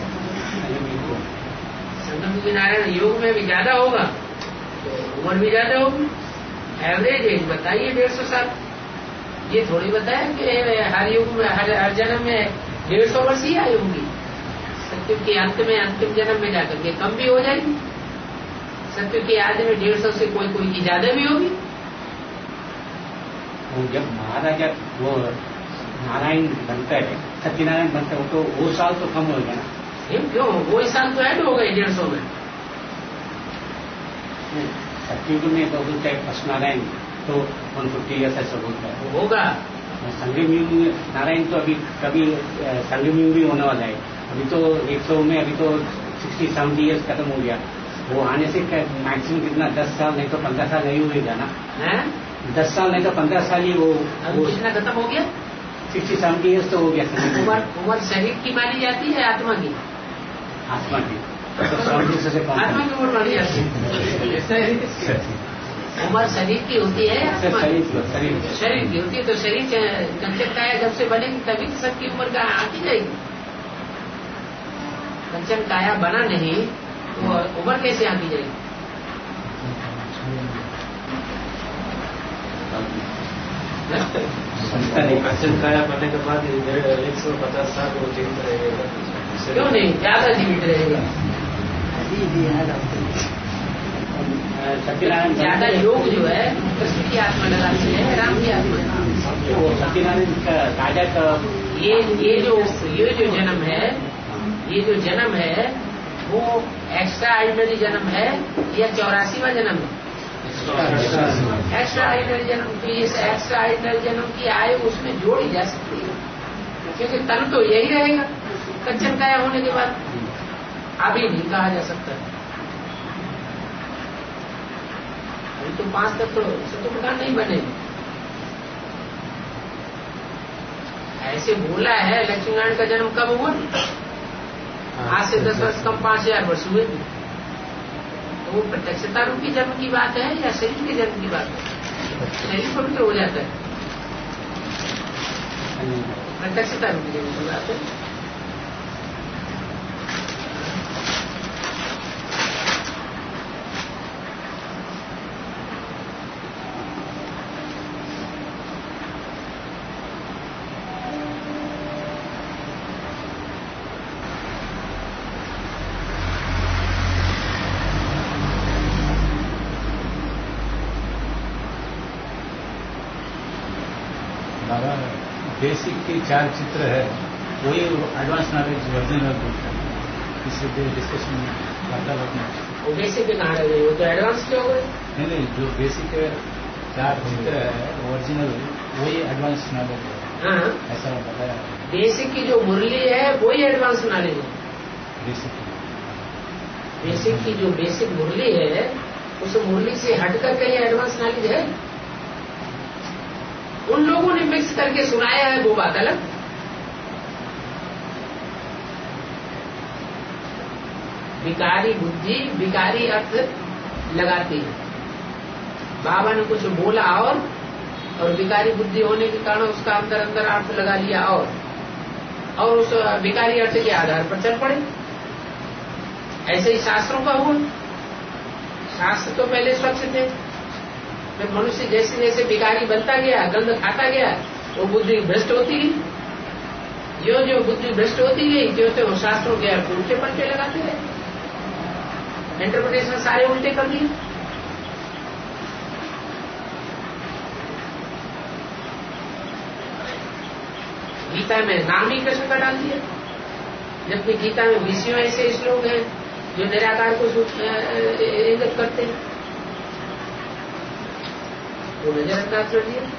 संगम की नारायण योग में भी ज्यादा होगा तो उम्र भी ज्यादा होगी। एवरेज एज बताइए डेढ़ सौ साल। ये थोड़ी बताया कि हर युग में हर हर जन्म में डेढ़ सौ वर्ष ही आई होंगी। सत्य के अंत में अंतिम जन्म में जाकर के कम भी हो जाएगी। सत्य के आदि में डेढ़ सौ से कोई कोई की ज्यादा भी होगी। वो जब महाराजा वो नारायण बनता है, सत्यनारायण बनता है, तो वो साल तो कम हो गया ना? क्यों? वो साल तो ऐड हो गए डेढ़ सौ में। सत्युग में तो बोलता है फर्स्ट नारायण तो वन फिफ्टी ईयर्स ऐसा बोलता है। होगा संगम युग में नारायण तो अभी कभी संगम युग भी होने वाला है। अभी तो एक सौ में अभी तो सिक्सटी सेवेंटी ईयर्स खत्म हो गया। वो आने से मैक्सिमम कितना दस साल नहीं तो पंद्रह साल नहीं हुएगा ना? है दस साल नहीं तो पंद्रह साल ही वो कितना खत्म हो गया? सिक्सटी सेवेंटी ईयर्स तो हो गया। उम्र उम्र शरीर की मानी जाती है आत्मा की? आत्मा की से आत्मा की उम्र मानी जाती है। उम्र शरीर की होती है, शरीर शरीर की होती है। तो शरीर कंचन काया जब से बनेगी तभी सबकी उम्र का आती जाएगी। कंचन काया बना नहीं तो उम्र कैसे आती जाएगी? कंचन काया बनने के बाद एक सौ पचास साल वो जीवित रहेगा। क्यों नहीं? ज्यादा जीवित रहेगा। सत्यनारायण ज्यादा योग जो है कृष्ण की आत्मा लगाती है, राम की आत्मा। वो सत्यनारायण का ताजा का ये ये जो ये जो जन्म है ये जो जन्म है वो एक्स्ट्रा ऑर्डिनरी जन्म है या चौरासीवा जन्म है? एक्स्ट्रा ऑर्डिनरी जन्म की एक्स्ट्रा ऑर्डिनरी जन्म की आयु उसमें जोड़ी जा सकती है क्योंकि तन तो यही रहेगा कंचन काया होने के बाद। अभी नहीं कहा जा सकता। अभी तो पांच तक तो सत्य नहीं बने। ऐसे बोला है लक्ष्मी नारायण का जन्म कब हुआ? आज से दस वर्ष कम पांच हजार वर्ष हुए। तो वो प्रत्यक्षता रूप की जन्म की बात है या शरीर के जन्म की बात है? शरीर पवित्र हो जाता है, प्रत्यक्षता रूप की जन्म की बात है। बेसिक के चार चित्र है वही एडवांस नॉलेज वर्जन में बोलता है। किसी भी डिस्कशन वार्तालाप में। वो बेसिक के कहाँ रह गए, वो तो एडवांस के हो गए। नहीं नहीं, जो बेसिक चार चित्र है ओरिजिनल वही एडवांस नॉलेज है। हाँ, ऐसा बताया। बेसिक की जो मुरली है वही एडवांस नॉलेज है। बेसिक बेसिक की जो बेसिक मुरली है उस मुरली से हटकर कहीं एडवांस नॉलेज है? उन लोगों ने मिक्स करके सुनाया है, वो बात अलग। विकारी बुद्धि विकारी अर्थ लगाती है। बाबा ने कुछ बोला और और विकारी बुद्धि होने के कारण उसका अंदर अंदर अर्थ लगा लिया और और उस विकारी अर्थ के आधार पर चल पड़े। ऐसे ही शास्त्रों का हुआ। शास्त्र तो पहले स्वच्छ थे, फिर मनुष्य जैसे जैसे विकारी बनता गया, गंध खाता गया, वो बुद्धि भ्रष्ट होती गई। जो जो बुद्धि भ्रष्ट होती गई जो तो वो शास्त्रों के अर्थ उल्टे पलटे लगाते गए, इंटरप्रिटेशन सारे उल्टे कर दिए। गीता में नाम ही कृष्ण का डाल दिया, जबकि गीता में विषयों ऐसे श्लोक हैं जो निराकार को इंगित करते हैं, वो नजरअंदाज कर दिया।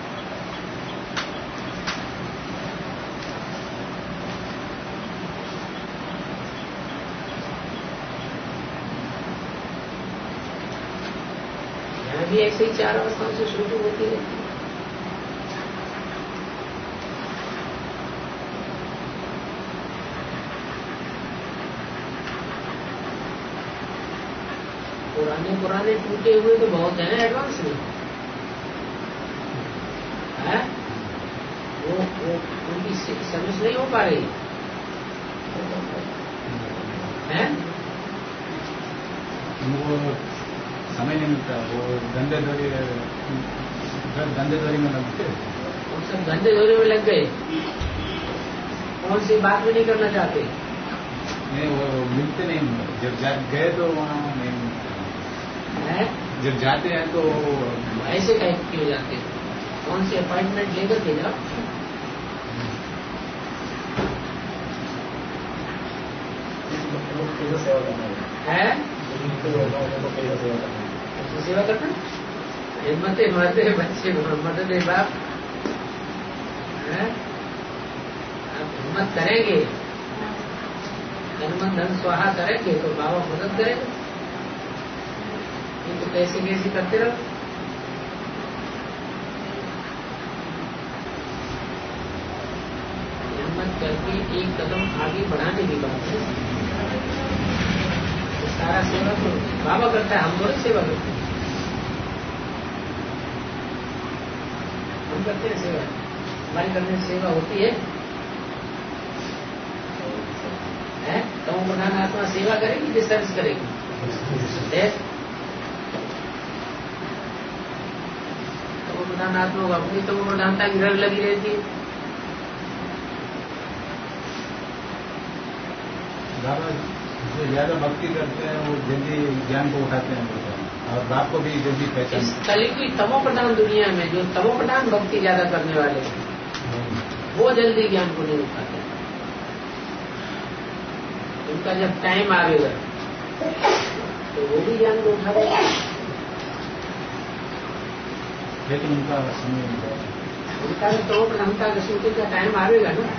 यहाँ भी ऐसे ही चार अवस्थाओं से शुरू होती रहती है। पुराने पुराने टूटे हुए तो बहुत है ना एडवांस में, है? वो वो उनकी समझ नहीं हो पा रही है, वो समय नहीं मिलता। वो गंदे दौरी गंदे दौरी में लगते, वो सब गंदे दौरे में लग गए, कौन सी बात भी नहीं करना चाहते। नहीं, वो मिलते नहीं। जब जा गए तो वहाँ नहीं मिलते है? जब जाते हैं तो ऐसे कहीं क्यों जाते हैं? कौन सी अपॉइंटमेंट लेकर के जाओ। सेवा करना है सेवा करना, हिम्मत मरते बच्चे मदद बाप है। आप हिम्मत करेंगे, धन धन स्वाहा करेंगे तो बाबा मदद करेंगे। तो कैसे कैसे करते रहो। हिम्मत करके एक कदम आगे बढ़ाने की बात है। तो सारा सेवा तो बाबा करता है, हम थोड़ी सेवा करते हैं। हम करते हैं सेवा, हमारी करने से सेवा होती है। तमो प्रधान आत्मा सेवा करेगी कि सर्च करेगी? तमो प्रधान आत्मा को अपनी तमो प्रधानता की रग लगी रहती है। बाबा जो ज्यादा भक्ति करते हैं वो जल्दी ज्ञान को उठाते हैं और बाप को भी जल्दी पहचान। इस कली की तमो प्रधान दुनिया में जो तमो प्रधान भक्ति ज्यादा करने वाले हैं वो जल्दी ज्ञान को नहीं उठाते। उनका जब टाइम आएगा तो वो भी ज्ञान को उठा देगा, लेकिन उनका समय उनका तो प्रधानता का सूची का टाइम आएगा ना।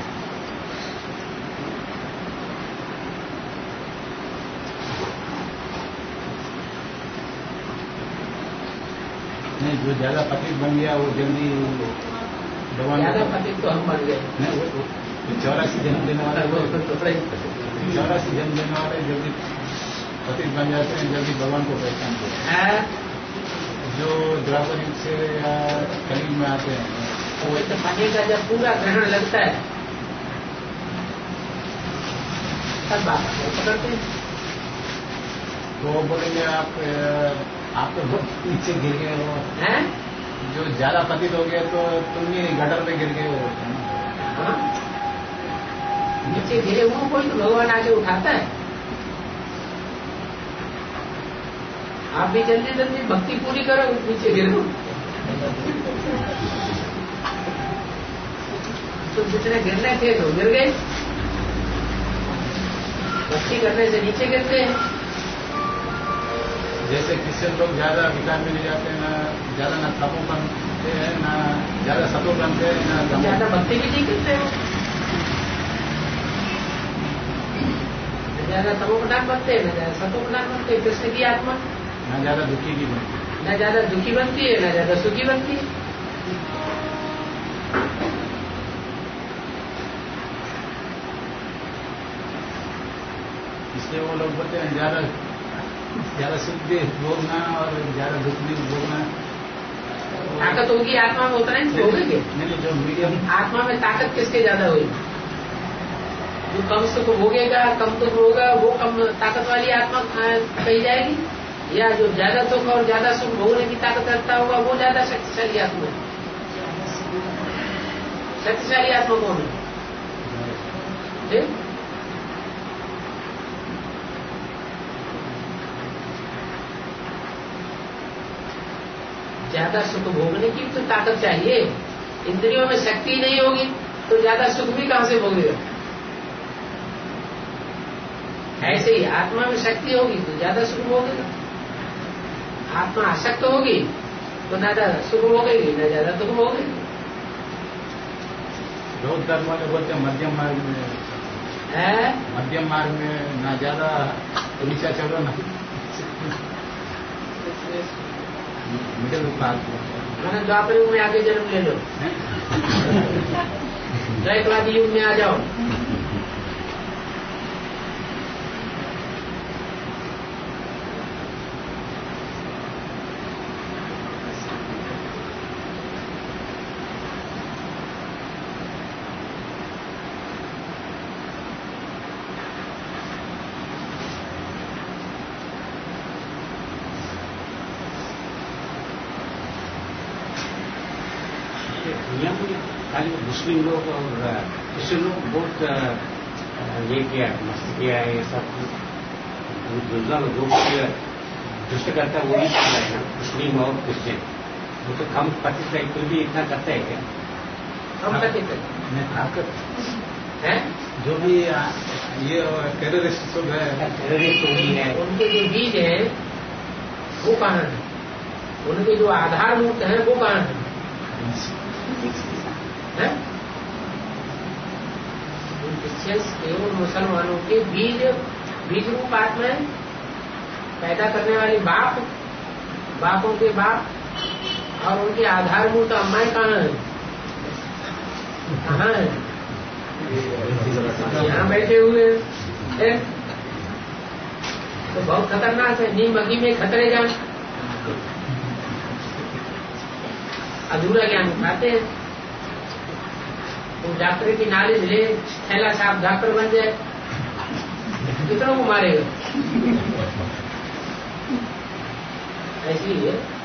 नहीं, जो ज्यादा पतित बन गया वो जल्दी भगवान। ज्यादा पतित तो हम बन गए। चौरासी जन्म देने वाला चौरासी जन्म देने वाले जल्दी पतित बन जाते हैं, जल्दी भगवान को पहचानते हैं। जो द्वापर युग से या कलयुग में आते हैं वो तो पानी का जब पूरा ग्रहण लगता है तब बात पकड़ते हैं। तो वो बोलेंगे आप आप तो बहुत नीचे गिर गए हो, हैं? जो ज्यादा पतित हो गए तो तुम भी गटर पे गिर गए हो। हाँ? नीचे गिरे हुए कोई तो भगवान आगे उठाता है। आप भी जल्दी जल्दी भक्ति पूरी करो, नीचे गिरो। तो जितने गिरने थे तो गिर गए, भक्ति करने से नीचे गिरते हैं। जैसे क्रिश्चियन लोग ज्यादा विकार में ले जाते हैं, ना ज्यादा ना तपो बनते हैं, ना ज्यादा सतो बनते हैं, ना ज्यादा भक्ति भी नहीं करते हो, ज्यादा तमोप्रधान बनते हैं, ना ज्यादा सतोप्रधान बनते हैं। कृष्ण की आत्मा ना ज्यादा दुखी की बनती है, न ज्यादा दुखी बनती है, न ज्यादा सुखी बनती है। इसलिए वो लोग बोलते हैं ज्यादा ज्यादा सुख भी भोगना और ज्यादा दुख भी भोगना। ताकत होगी आत्मा में, उतना ही भोगेंगे। नहीं, जो मीडियम आत्मा में ताकत किसके ज्यादा होगी? जो कम सुख भोगेगा, कम दुख होगा, वो कम ताकत वाली आत्मा कही जाएगी, या जो ज्यादा दुख और ज्यादा सुख भोगने की ताकत रखता होगा वो ज्यादा शक्तिशाली आत्मा है? शक्तिशाली आत्मा कौन है? ज्यादा सुख भोगने की तो ताकत चाहिए। इंद्रियों में शक्ति नहीं होगी तो ज्यादा सुख भी कहां से भोगेगा? ऐसे ही आत्मा में शक्ति होगी तो ज्यादा सुख भोगेगा। आत्मा आसक्त होगी तो न ज्यादा सुख भोगेगी, न ज्यादा दुख भोगेगी। बहुत धर्म वाले बोलते हैं मध्यम मार्ग में है, मध्यम मार्ग में ना ज्यादा नीचा चलो ना मिडिल पार्ट। मैंने द्वापर युग में आगे जन्म ले लो, द्वैतवादी युग में आ जाओ। दुनिया में खाली मुस्लिम लोग और क्रिश्चियन लोग बहुत ये किया है, मस्ती किया है, ये सब दूसरा लोग दुष्ट करता है वो ही करता है ना, मुस्लिम और क्रिश्चियन। वो तो कम प्रतिशत फिर भी इतना करता है क्या? कम प्रतिशत ताकत है। जो भी ये टेररिस्ट सब है, टेररिस्ट तो ही है। उनके जो बीज है वो कहाँ है? उनके जो आधारभूत है वो कहाँ है? है? उन क्रिश्चियंस के, उन मुसलमानों के बीज बीज रूप आत्माएं पैदा करने वाली बाप, बापों के बाप और उनके आधारभूत अम्माएं कहाँ है? कहाँ है? यहाँ बैठे हुए हैं। तो बहुत खतरनाक है। नीम अगी में खतरे जान, अधूरा ज्ञान उठाते हैं। तो डॉक्टर की नॉलेज ले, थैला साहब डॉक्टर बन जाए, कितनों को मारेगा? ऐसी ही है।